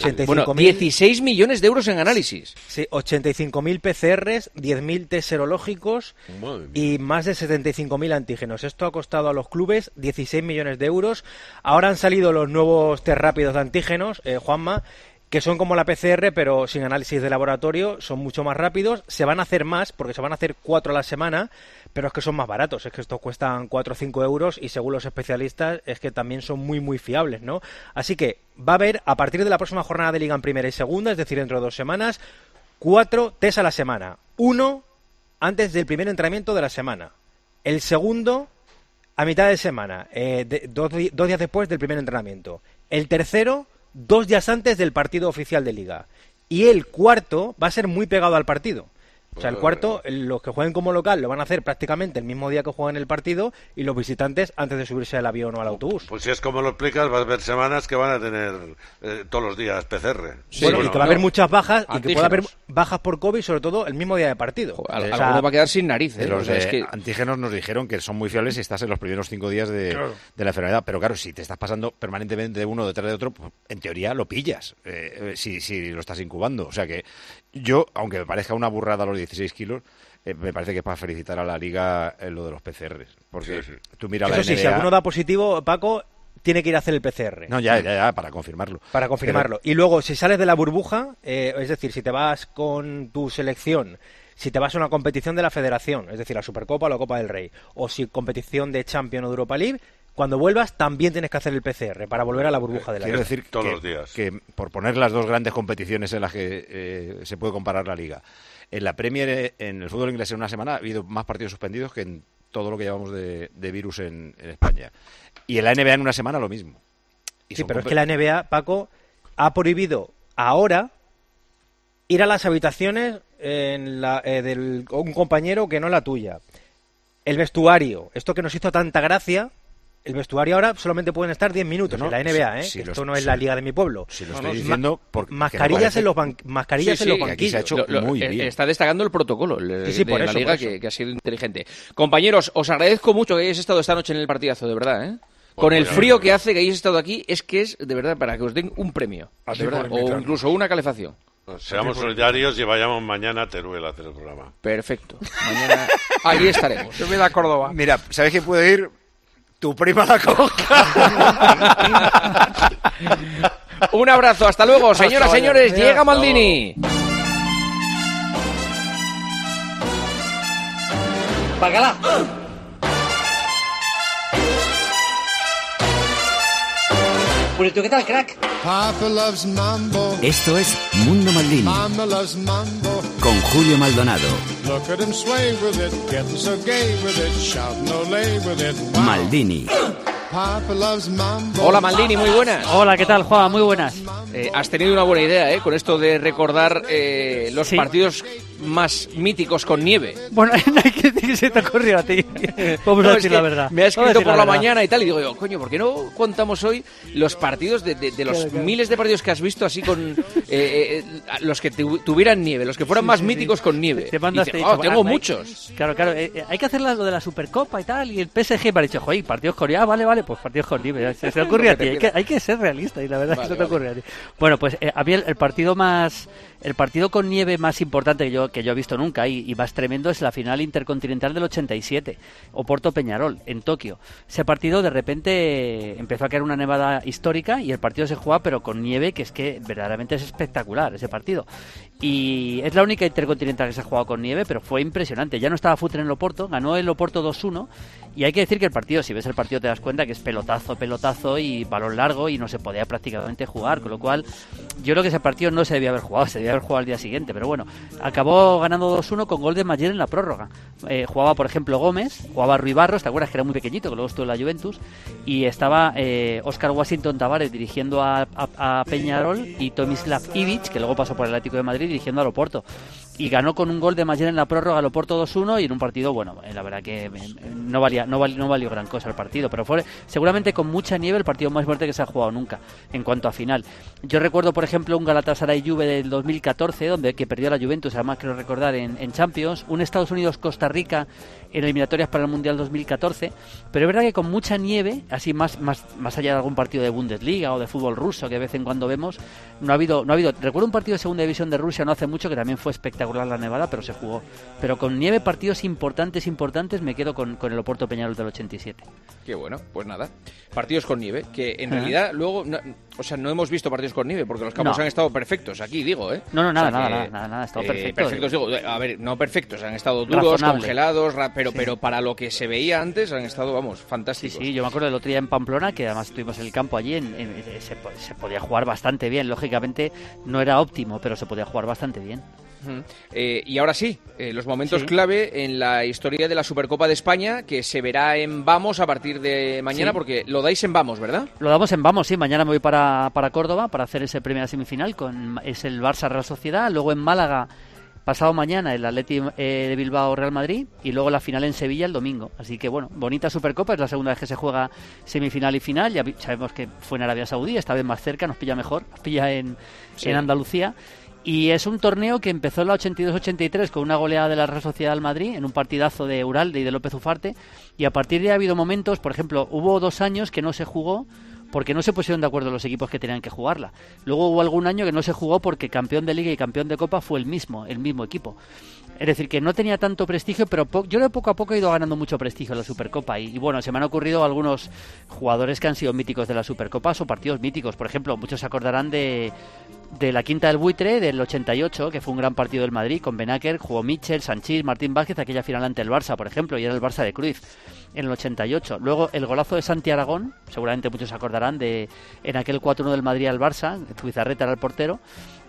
16 millones de euros en análisis. Sí, 85.000 PCRs, 10.000 test serológicos y más de 75.000 antígenos. Esto ha costado a los clubes 16 millones de euros. Ahora han salido los nuevos test rápidos de antígenos, Juanma, que son como la PCR, pero sin análisis de laboratorio, son mucho más rápidos. Se van a hacer más, porque se van a hacer 4 a la semana, pero es que son más baratos. Es que estos cuestan 4 o 5 euros y según los especialistas es que también son muy, muy fiables, ¿no? Así que va a haber, a partir de la próxima jornada de Liga en primera y segunda, es decir, dentro de 2 semanas, 4 test a la semana. Uno antes del primer entrenamiento de la semana. El segundo a mitad de semana, 2 días después del primer entrenamiento. El tercero, 2 días antes del partido oficial de Liga. Y el cuarto va a ser muy pegado al partido. O sea, el cuarto, los que jueguen como local lo van a hacer prácticamente el mismo día que juegan el partido, y los visitantes antes de subirse al avión o al autobús. Pues si es como lo explicas, vas a ver semanas que van a tener todos los días PCR. Sí, bueno, y que va a haber muchas bajas, y que puede haber bajas por COVID, sobre todo el mismo día de partido. Alguno va a quedar sin narices. Los antígenos nos dijeron que son muy fiables si estás en los primeros 5 días de la enfermedad. Pero claro, si te estás pasando permanentemente de uno detrás de otro, pues, en teoría lo pillas, si lo estás incubando. O sea que yo, aunque me parezca una burrada los 16 kilos, me parece que es para felicitar a la Liga lo de los PCRs. Porque tú miras la NBA... si alguno da positivo, Paco, tiene que ir a hacer el PCR. No, ya, para confirmarlo. Para confirmarlo. Pero... Y luego, si sales de la burbuja, es decir, si te vas con tu selección, si te vas a una competición de la Federación, es decir, la Supercopa o la Copa del Rey, o si competición de Champions o de Europa League, cuando vuelvas también tienes que hacer el PCR para volver a la burbuja de la Liga. Quiero decir todos los días. Que por poner las dos grandes competiciones en las que se puede comparar la Liga, en la Premier, en el fútbol inglés en una semana ha habido más partidos suspendidos que en todo lo que llevamos de virus en España. Y en la NBA en una semana lo mismo. Sí, pero es que la NBA, Paco, ha prohibido ahora ir a las habitaciones de un compañero que no la tuya. El vestuario, esto que nos hizo tanta gracia... El vestuario ahora solamente pueden estar 10 minutos en la NBA, esto no es la Liga de mi pueblo. Si lo estoy diciendo mascarillas en los banquillos. Se ha hecho muy bien. Está destacando el protocolo de la Liga, que ha sido inteligente. Compañeros, os agradezco mucho que hayáis estado esta noche en el partidazo, de verdad, Con el frío que hace que hayáis estado aquí, es que es, de verdad, para que os den un premio. De verdad, o incluso una calefacción. Seamos solidarios y vayamos mañana a Teruel a hacer el programa. Perfecto. Mañana allí estaremos. Yo voy a Córdoba. Mira, ¿sabes quién puede ir? Tu prima la coca. Un abrazo, hasta luego, señoras, señores, llega Maldini. ¡Bacala! Purito, ¿qué tal, crack? Esto es Mundo Maldini con Julio Maldonado. Maldini. Hola Maldini, muy buenas. Hola, ¿qué tal, Juan? Muy buenas. Has tenido una buena idea, con esto de recordar los partidos más míticos con nieve. Bueno, no hay que decir que se te ocurrió a ti. Vamos a decir la verdad. Me ha escrito por la mañana y tal, y digo yo, coño, ¿por qué no contamos hoy los partidos de los miles de partidos que has visto así con los que tuvieran nieve, los que fueran más míticos con nieve? Te mandaste, tengo muchos. Claro, hay que hacer lo de la Supercopa y tal, y el PSG me ha dicho, joder, partidos con nieve, vale, pues partidos con nieve. Se te ocurre a ti, hay que ser realista, y la verdad es que se te ocurre a ti. Bueno, pues a mí el partido con nieve más importante que yo he visto nunca y más tremendo es la final intercontinental del 87, Oporto-Peñarol, en Tokio. Ese partido de repente empezó a caer una nevada histórica y el partido se juega pero con nieve, que es que verdaderamente es espectacular ese partido. Y es la única intercontinental que se ha jugado con nieve, pero fue impresionante. Ya no estaba Futre en el Oporto, ganó el Oporto 2-1 y hay que decir que el partido, si ves el partido te das cuenta que es pelotazo y balón largo y no se podía prácticamente jugar, con lo cual yo creo que ese partido no se debía haber jugado, se debía haber jugado al día siguiente, pero bueno, acabó ganando 2-1 con gol de Mayer en la prórroga. Jugaba, por ejemplo, Gómez, jugaba Rui Barros, ¿te acuerdas que era muy pequeñito, que luego estuvo en la Juventus? Y estaba Óscar Washington Tavares dirigiendo a Peñarol y Tomislav Ivic, que luego pasó por el Atlético de Madrid, dirigiendo al Oporto. Y ganó con un gol de Mayer en la prórroga al Oporto 2-1 y en un partido, bueno, la verdad que no valió gran cosa el partido, pero fue seguramente con mucha nieve el partido más fuerte que se ha jugado nunca en cuanto a final. Yo recuerdo, por ejemplo, un Galatasaray-Juve del 2014, que perdió la Juventus, además quiero recordar, en Champions, un Estados Unidos-Costa Rica en eliminatorias para el Mundial 2014, pero es verdad que con mucha nieve, así más allá de algún partido de Bundesliga o de fútbol ruso que de vez en cuando vemos, no ha habido. Recuerdo un partido de segunda división de Rusia no hace mucho que también fue espectacular la nevada, pero se jugó. Pero con nieve, partidos importantes, me quedo con el Oporto Peñarol del 87. Qué bueno, pues nada, partidos con nieve, que en realidad luego O sea, no hemos visto partidos con nieve, porque los campos han estado perfectos aquí, digo, ¿eh? No, nada, ha estado perfecto. Perfectos, digo, a ver, no perfectos, han estado duros, congelados, pero para lo que se veía antes han estado, vamos, fantásticos. Sí, yo me acuerdo del otro día en Pamplona, que además tuvimos el campo allí, se podía jugar bastante bien, lógicamente no era óptimo, pero se podía jugar bastante bien. Y ahora sí, los momentos clave en la historia de la Supercopa de España, que se verá en Vamos a partir de mañana, porque lo dais en Vamos, ¿verdad? Lo damos en Vamos, sí. Mañana me voy para Córdoba para hacer esa primera semifinal, es el Barça Real Sociedad, luego en Málaga pasado mañana el Atleti de Bilbao Real Madrid, y luego la final en Sevilla el domingo. Así que bueno, bonita Supercopa, es la segunda vez que se juega semifinal y final. Ya sabemos que fue en Arabia Saudí, esta vez más cerca, nos pilla mejor, nos pilla en Andalucía. Y es un torneo que empezó en la 82-83 con una goleada de la Real Sociedad al Madrid en un partidazo de Uralde y de López Ufarte, y a partir de ahí ha habido momentos, por ejemplo, hubo 2 años que no se jugó porque no se pusieron de acuerdo los equipos que tenían que jugarla. Luego hubo algún año que no se jugó porque campeón de Liga y campeón de Copa fue el mismo equipo. Es decir, que no tenía tanto prestigio, pero yo creo que poco a poco ha ido ganando mucho prestigio la Supercopa. Y bueno, se me han ocurrido algunos jugadores que han sido míticos de la Supercopa o partidos míticos. Por ejemplo, muchos se acordarán de la Quinta del Buitre del 88, que fue un gran partido del Madrid, con Benaker, jugó Michel, Sanchís, Martín Vázquez, aquella final ante el Barça, por ejemplo, y era el Barça de Cruyff en el 88. Luego el golazo de Santi Aragón, seguramente muchos se acordarán, en aquel 4-1 del Madrid al Barça, Zubizarreta era el portero,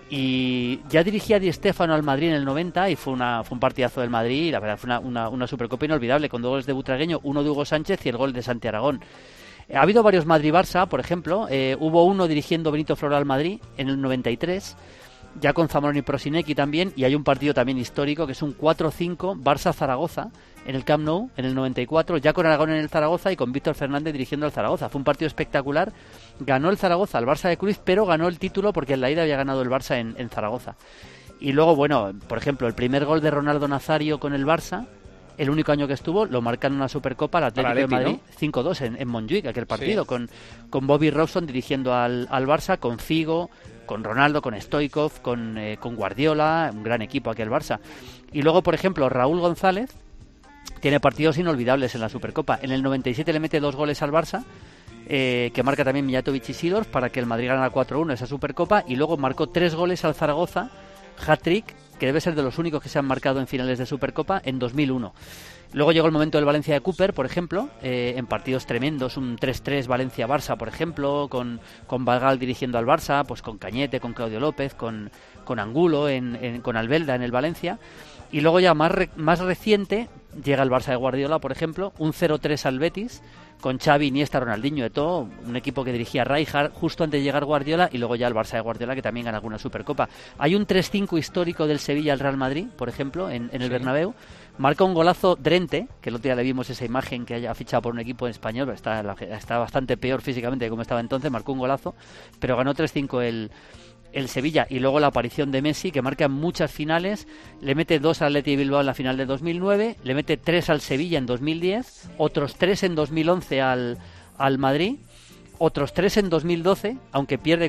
y ya dirigía Di Stéfano al Madrid en el 90 y fue un partidazo del Madrid, y la verdad fue una Supercopa inolvidable, con 2 goles de Butragueño, uno de Hugo Sánchez y el gol de Santi Aragón. Ha habido varios Madrid-Barça, por ejemplo, hubo uno dirigiendo Benito Floro al Madrid en el 93, ya con Zamorano y Prosinecki también, y hay un partido también histórico que es un 4-5 Barça-Zaragoza en el Camp Nou en el 94, ya con Aragón en el Zaragoza y con Víctor Fernández dirigiendo al Zaragoza. Fue un partido espectacular, ganó el Zaragoza al Barça de Cruyff, pero ganó el título porque en la ida había ganado el Barça en Zaragoza. Y luego, bueno, por ejemplo, el primer gol de Ronaldo Nazario con el Barça, el único año que estuvo, lo marcan en una Supercopa al Atlético de Madrid, ¿no? 5-2 en Montjuic, aquel partido, con Bobby Robson dirigiendo al Barça, con Figo, con Ronaldo, con Stoichkov, con Guardiola, un gran equipo aquel Barça. Y luego, por ejemplo, Raúl González tiene partidos inolvidables en la Supercopa. En el 97 le mete 2 goles al Barça, que marca también Mijatovic y Sidorf, para que el Madrid ganara 4-1 esa Supercopa, y luego marcó 3 goles al Zaragoza, hat-trick, que debe ser de los únicos que se han marcado en finales de Supercopa, en 2001. Luego llegó el momento del Valencia de Cooper, por ejemplo, en partidos tremendos, un 3-3 Valencia-Barça, por ejemplo, con Valgal dirigiendo al Barça, pues con Cañete, con Claudio López, con Angulo, con Albelda en el Valencia. Y luego ya más reciente llega el Barça de Guardiola, por ejemplo, un 0-3 al Betis, con Xavi, Iniesta, Ronaldinho, Eto'o, un equipo que dirigía Rijkaard justo antes de llegar Guardiola, y luego ya el Barça de Guardiola, que también gana alguna Supercopa. Hay un 3-5 histórico del Sevilla al Real Madrid, por ejemplo, en el Bernabéu. Marca un golazo Drente, que el otro día le vimos esa imagen que haya fichado por un equipo en español, pero está bastante peor físicamente de como estaba entonces, marcó un golazo, pero ganó 3-5 el Sevilla. Y luego la aparición de Messi, que marca muchas finales, le mete 2 al Atleti de Bilbao en la final de 2009, le mete 3 al Sevilla en 2010, otros 3 en 2011 al Madrid, otros 3 en 2012, aunque pierde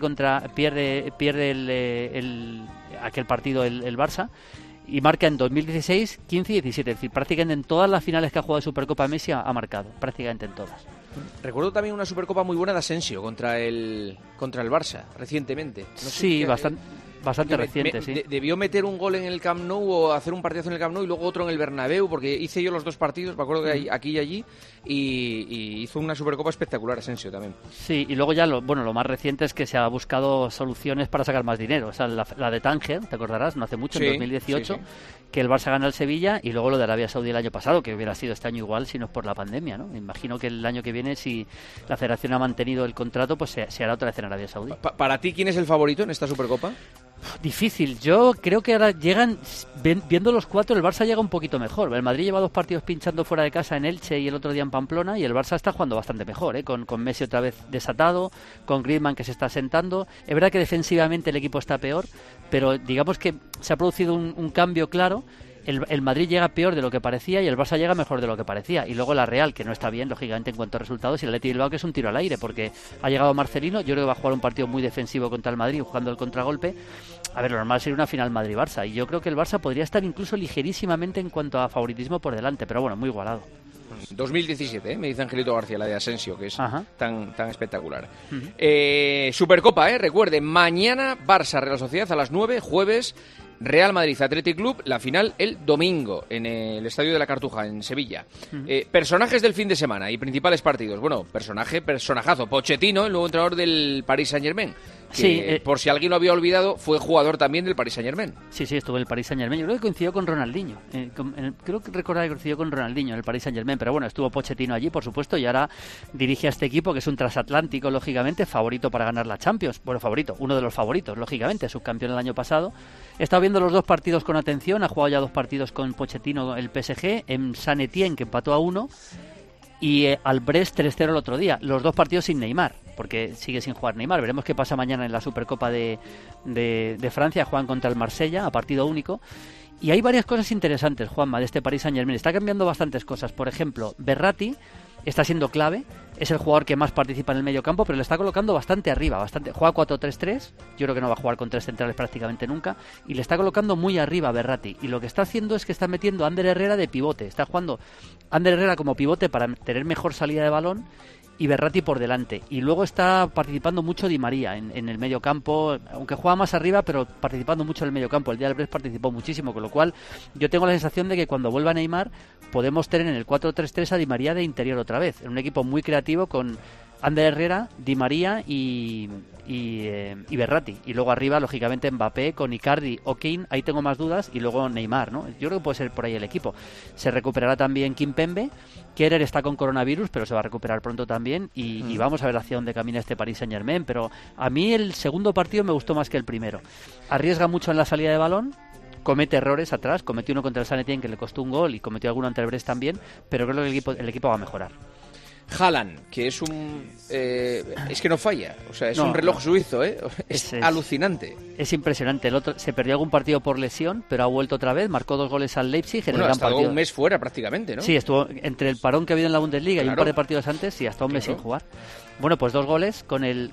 aquel partido el Barça, y marca en 2016, 15 y 17, es decir, prácticamente en todas las finales que ha jugado de Supercopa Messi ha marcado, prácticamente en todas. Recuerdo también una Supercopa muy buena de Asensio contra el Barça, recientemente. No sé sí, bastante reciente, sí. Debió meter un gol en el Camp Nou o hacer un partidazo en el Camp Nou y luego otro en el Bernabéu, porque hice yo los 2 partidos, me acuerdo que aquí y allí, y hizo una Supercopa espectacular Asensio también. Sí, y luego ya lo más reciente es que se ha buscado soluciones para sacar más dinero. O sea, la de Tánger, te acordarás, no hace mucho, en 2018, que el Barça gana el Sevilla, y luego lo de Arabia Saudí el año pasado, que hubiera sido este año igual si no es por la pandemia, ¿no? Me imagino que el año que viene, si la Federación ha mantenido el contrato, pues se hará otra vez en Arabia Saudí. ¿Para ti quién es el favorito en esta Supercopa? Difícil. Yo creo que ahora viendo los 4, el Barça llega un poquito mejor. El Madrid lleva 2 partidos pinchando fuera de casa en Elche y el otro día en Pamplona, y el Barça está jugando bastante mejor, con Messi otra vez desatado, con Griezmann que se está sentando. Es verdad que defensivamente el equipo está peor, pero digamos que se ha producido un cambio claro. El Madrid llega peor de lo que parecía y el Barça llega mejor de lo que parecía. Y luego la Real, que no está bien, lógicamente, en cuanto a resultados, y el Atleti de Bilbao, que es un tiro al aire, porque ha llegado Marcelino. Yo creo que va a jugar un partido muy defensivo contra el Madrid, jugando el contragolpe. A ver, lo normal sería una final Madrid-Barça, y yo creo que el Barça podría estar incluso ligerísimamente en cuanto a favoritismo por delante, pero bueno, muy igualado. 2017, me dice Angelito García, la de Asensio, que es tan espectacular. Supercopa, recuerden, mañana Barça Real Sociedad a las 9, jueves Real Madrid Athletic Club, la final el domingo en el Estadio de la Cartuja, en Sevilla. Personajes del fin de semana y principales partidos. Bueno, personajazo, Pochettino, el nuevo entrenador del Paris Saint-Germain. Sí, por si alguien lo había olvidado, fue jugador también del Paris Saint-Germain. Sí, estuvo en el Paris Saint-Germain. Yo creo que coincidió con Ronaldinho. Creo que recordar que coincidió con Ronaldinho en el Paris Saint-Germain. Pero bueno, estuvo Pochettino allí, por supuesto, y ahora dirige a este equipo, que es un transatlántico, lógicamente, favorito para ganar la Champions. Bueno, favorito, uno de los favoritos, lógicamente, subcampeón el año pasado. He estado viendo los dos partidos con atención. Ha jugado ya 2 partidos con Pochettino el PSG, en Saint-Étienne, que empató a 1, y al Brest 3-0 el otro día. Los 2 partidos sin Neymar, porque sigue sin jugar Neymar. Veremos qué pasa mañana en la Supercopa de Francia. Juegan contra el Marsella a partido único. Y hay varias cosas interesantes, Juanma, de este Paris Saint-Germain. Está cambiando bastantes cosas. Por ejemplo, Verratti está siendo clave. Es el jugador que más participa en el medio campo, pero le está colocando bastante arriba. Juega 4-3-3. Yo creo que no va a jugar con 3 centrales prácticamente nunca. Y le está colocando muy arriba a Verratti. Y lo que está haciendo es que está metiendo a Ander Herrera de pivote. Está jugando Ander Herrera como pivote para tener mejor salida de balón, y Verratti por delante. Y luego está participando mucho Di María en el medio campo, aunque juega más arriba, pero participando mucho en el medio campo. El día del Brest participó muchísimo, con lo cual yo tengo la sensación de que cuando vuelva Neymar podemos tener en el 4-3-3 a Di María de interior otra vez, en un equipo muy creativo con Ander Herrera, Di María y Verratti. Y luego arriba, lógicamente, Mbappé con Icardi o Kane. Ahí tengo más dudas. Y luego Neymar, ¿no? Yo creo que puede ser por ahí el equipo. Se recuperará también Kimpembe. Kehrer está con coronavirus, pero se va a recuperar pronto también. Y vamos a ver hacia dónde camina este Paris Saint-Germain. Pero a mí el segundo partido me gustó más que el primero. Arriesga mucho en la salida de balón. Comete errores atrás. Cometió uno contra el Saint-Étienne que le costó un gol, y cometió alguno ante el Brest también. Pero creo que el equipo va a mejorar. Haaland, que es es que no falla, o sea, es un reloj suizo, es alucinante. Es impresionante. El otro se perdió algún partido por lesión, pero ha vuelto otra vez, marcó 2 goles al Leipzig en el gran partido. Un mes fuera prácticamente, ¿no? Sí, estuvo entre el parón que ha habido en la Bundesliga y un par de partidos antes, y hasta un mes sin jugar. Bueno, pues 2 goles con el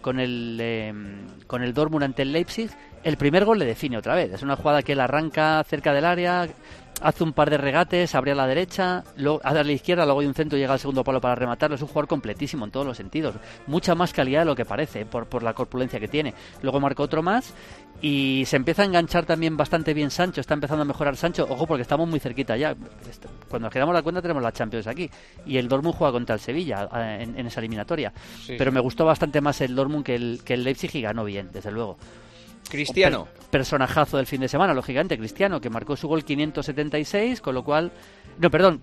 Dortmund ante el Leipzig. El primer gol le define otra vez. Es una jugada que él arranca cerca del área, hace un par de regates, abre a la derecha, luego a la izquierda, luego hay un centro y llega al segundo palo para rematarlo. Es un jugador completísimo en todos los sentidos. Mucha más calidad de lo que parece, por la corpulencia que tiene. Luego marcó otro más y se empieza a enganchar también bastante bien Sancho. Está empezando a mejorar Sancho. Ojo, porque estamos muy cerquita ya. Cuando nos quedamos la cuenta tenemos la Champions aquí. Y el Dortmund juega contra el Sevilla en esa eliminatoria. Sí, pero me gustó bastante más el Dortmund que el Leipzig, y ganó bien, desde luego. Cristiano. Personajazo del fin de semana, lógicamente, Cristiano, que marcó su gol 576, con lo cual... No, perdón,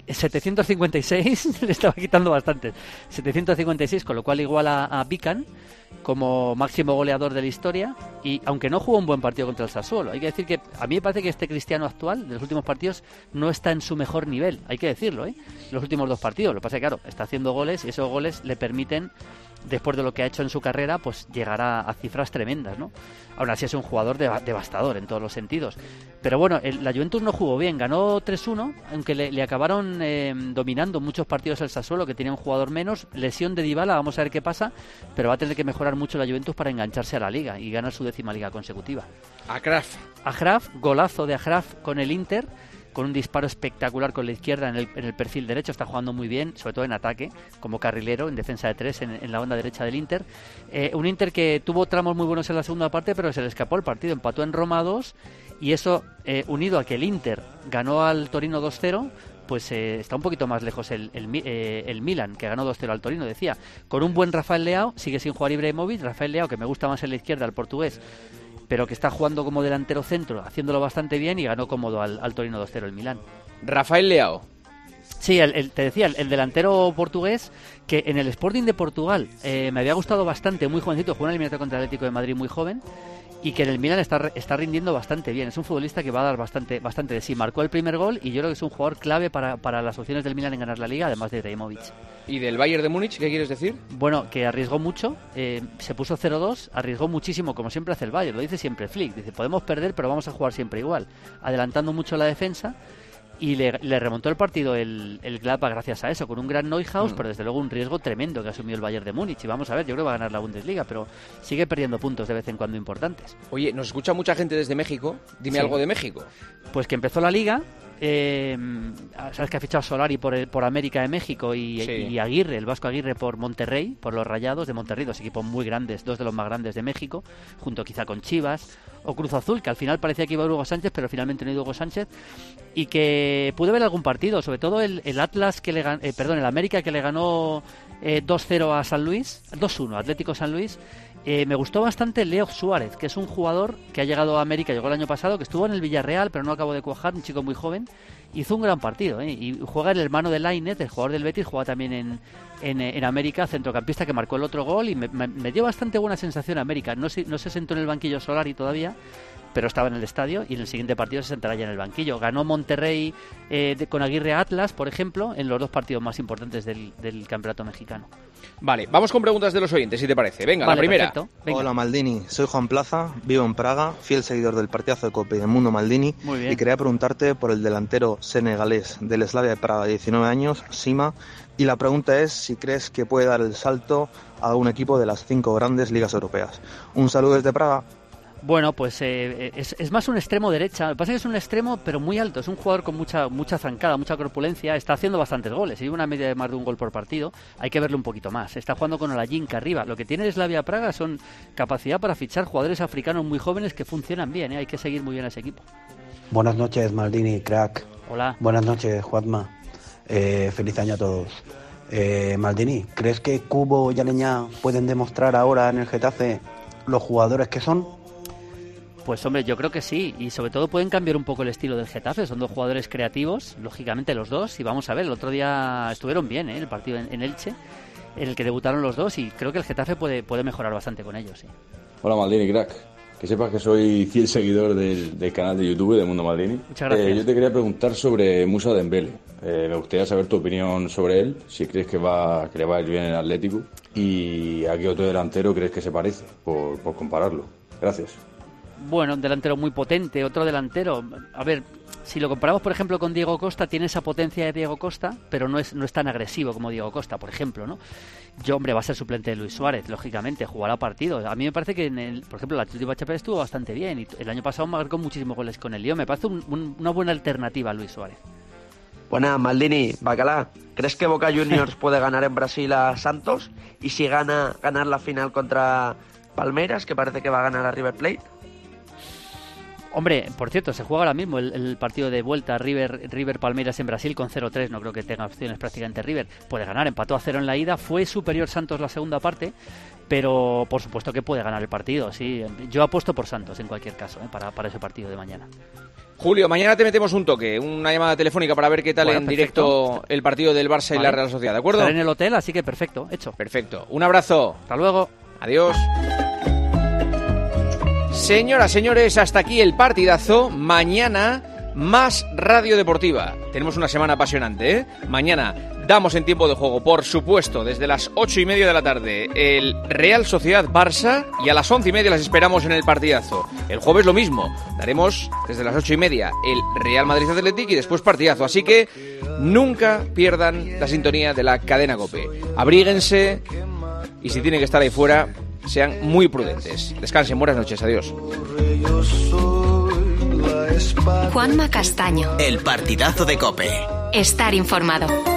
756, le estaba quitando bastante. 756, con lo cual iguala a Bican como máximo goleador de la historia, y aunque no jugó un buen partido contra el Sassuolo, hay que decir que a mí me parece que este Cristiano actual, de los últimos partidos, no está en su mejor nivel, hay que decirlo, los últimos 2 partidos. Lo que pasa es que, claro, está haciendo goles, y esos goles le permiten, después de lo que ha hecho en su carrera, pues llegar a cifras tremendas, ¿no? Aún así es un jugador devastador en todos los sentidos. Pero bueno, la Juventus no jugó bien, ganó 3-1, aunque le acabaron dominando muchos partidos el Sassuolo, que tenía un jugador menos. Lesión de Dybala, vamos a ver qué pasa, pero va a tener que mejorar mucho la Juventus para engancharse a la Liga y ganar su 10ª Liga consecutiva. Achraf, golazo de Achraf con el Inter, con un disparo espectacular con la izquierda en el perfil derecho. Está jugando muy bien, sobre todo en ataque, como carrilero, en defensa de 3 en la banda derecha del Inter. Un Inter que tuvo tramos muy buenos en la segunda parte, pero se le escapó el partido, empató en Roma 2, y eso, unido a que el Inter ganó al Torino 2-0, pues está un poquito más lejos el Milan, que ganó 2-0 al Torino, decía, con un buen Rafael Leao. Sigue sin jugar Ibrahimovic. Rafael Leao, que me gusta más en la izquierda, el portugués, pero que está jugando como delantero centro, haciéndolo bastante bien, y ganó cómodo al Torino 2-0 el Milán. Rafael Leao. Sí, te decía, el delantero portugués, que en el Sporting de Portugal me había gustado bastante, muy jovencito, jugó una eliminatoria contra el Atlético de Madrid muy joven, y que en el Milan está rindiendo bastante bien. Es un futbolista que va a dar bastante de sí. Marcó el primer gol, y yo creo que es un jugador clave para las opciones del Milan en ganar la Liga, además de Ibrahimovic. ¿Y del Bayern de Múnich qué quieres decir? Bueno, que arriesgó mucho, se puso 0-2, arriesgó muchísimo, como siempre hace el Bayern, lo dice siempre Flick, dice, podemos perder, pero vamos a jugar siempre igual, adelantando mucho la defensa, y le remontó el partido el Gladbach gracias a eso, con un gran Neuhaus, pero desde luego un riesgo tremendo que asumió el Bayern de Múnich. Y vamos a ver, yo creo que va a ganar la Bundesliga, pero sigue perdiendo puntos de vez en cuando importantes. Oye, nos escucha mucha gente desde México, dime algo de México. Pues que empezó la Liga, sabes que ha fichado Solari por América de México y Aguirre, el vasco Aguirre, por Monterrey, por los Rayados de Monterrey, dos equipos muy grandes, dos de los más grandes de México, junto quizá con Chivas o Cruz Azul, que al final parecía que iba Hugo Sánchez, pero finalmente no iba Hugo Sánchez, y que pude ver algún partido, sobre todo el Atlas que le el América que le ganó 2-0 a San Luis, 2-1 Atlético San Luis. Me gustó bastante Leo Suárez, que es un jugador que ha llegado a América, llegó el año pasado, que estuvo en el Villarreal, pero no acabó de cuajar, un chico muy joven. Hizo un gran partido, y juega el hermano de Lainez, el jugador del Betis, juega también en América, centrocampista, que marcó el otro gol, y me dio bastante buena sensación América. No se sentó en el banquillo Solari todavía, pero estaba en el estadio, y en el siguiente partido se sentará ya en el banquillo. Ganó Monterrey con Aguirre Atlas, por ejemplo, en los dos partidos más importantes del campeonato mexicano. Vale, vamos con preguntas de los oyentes, si te parece. Venga, la primera. Hola Maldini, soy Juan Plaza, vivo en Praga, fiel seguidor del partidazo de COPE y del Mundo Maldini. Muy bien. Y quería preguntarte por el delantero senegalés del Slavia de Praga, de 19 años, Sima. Y la pregunta es si crees que puede dar el salto a un equipo de las 5 grandes ligas europeas. Un saludo desde Praga. Bueno, pues es más un extremo derecha. Lo que pasa es que es un extremo, pero muy alto. Es un jugador con mucha zancada, mucha corpulencia. Está haciendo bastantes goles. Lleva una media de más de un gol por partido. Hay que verlo un poquito más. Está jugando con Olajinka arriba. Lo que tiene Slavia Praga son capacidad para fichar jugadores africanos muy jóvenes que funcionan bien. Hay que seguir muy bien a ese equipo. Buenas noches, Maldini, crack. Hola. Buenas noches, Juanma. Feliz año a todos. Maldini, ¿crees que Cubo y Aleñá pueden demostrar ahora en el Getafe los jugadores que son? Pues hombre, yo creo que sí, y sobre todo pueden cambiar un poco el estilo del Getafe. Son dos jugadores creativos, lógicamente los dos, y vamos a ver, el otro día estuvieron bien, el partido en Elche, en el que debutaron los dos, y creo que el Getafe puede mejorar bastante con ellos, sí. Hola Maldini, crack. Que sepas que soy fiel seguidor del canal de YouTube de Mundo Maldini. Muchas gracias. Yo te quería preguntar sobre Moussa Dembélé. Me gustaría saber tu opinión sobre él, si crees que le va a ir bien en el Atlético, y a qué otro delantero crees que se parece, por compararlo. Gracias. Bueno, un delantero muy potente, otro delantero. A ver, si lo comparamos, por ejemplo, con Diego Costa, tiene esa potencia de Diego Costa, pero no es tan agresivo como Diego Costa, por ejemplo, ¿no? Va a ser suplente de Luis Suárez, lógicamente, jugará partidos. A mí me parece que, por ejemplo, el Atlético de Chapel estuvo bastante bien, y el año pasado marcó muchísimos goles con el Lyon. Me parece una buena alternativa a Luis Suárez. Buenas, Maldini, Bacalá. ¿Crees que Boca Juniors puede ganar en Brasil a Santos? Y si ganar la final contra Palmeiras, que parece que va a ganar a River Plate. Hombre, por cierto, se juega ahora mismo el partido de vuelta River Palmeiras en Brasil con 0-3. No creo que tenga opciones prácticamente River. Puede ganar, empató a 0 en la ida. Fue superior Santos la segunda parte, pero por supuesto que puede ganar el partido. Sí, yo apuesto por Santos en cualquier caso, para ese partido de mañana. Julio, mañana te metemos un toque, una llamada telefónica para ver qué tal en directo el partido del Barça y la Real Sociedad, ¿de acuerdo? Estaré en el hotel, así que perfecto, hecho. Perfecto. Un abrazo. Hasta luego. Adiós. Señoras, señores, hasta aquí el partidazo. Mañana más Radio Deportiva. Tenemos una semana apasionante, ¿eh? Mañana damos en tiempo de juego, por supuesto, desde las 8:30 de la tarde, el Real Sociedad Barça, y a las 11:30 las esperamos en el partidazo. El jueves lo mismo, daremos desde las 8:30 el Real Madrid Athletic y después partidazo. Así que nunca pierdan la sintonía de la cadena COPE. Abríguense y si tienen que estar ahí fuera, sean muy prudentes. Descansen, buenas noches, adiós. Juanma Castaño. El partidazo de COPE. Estar informado.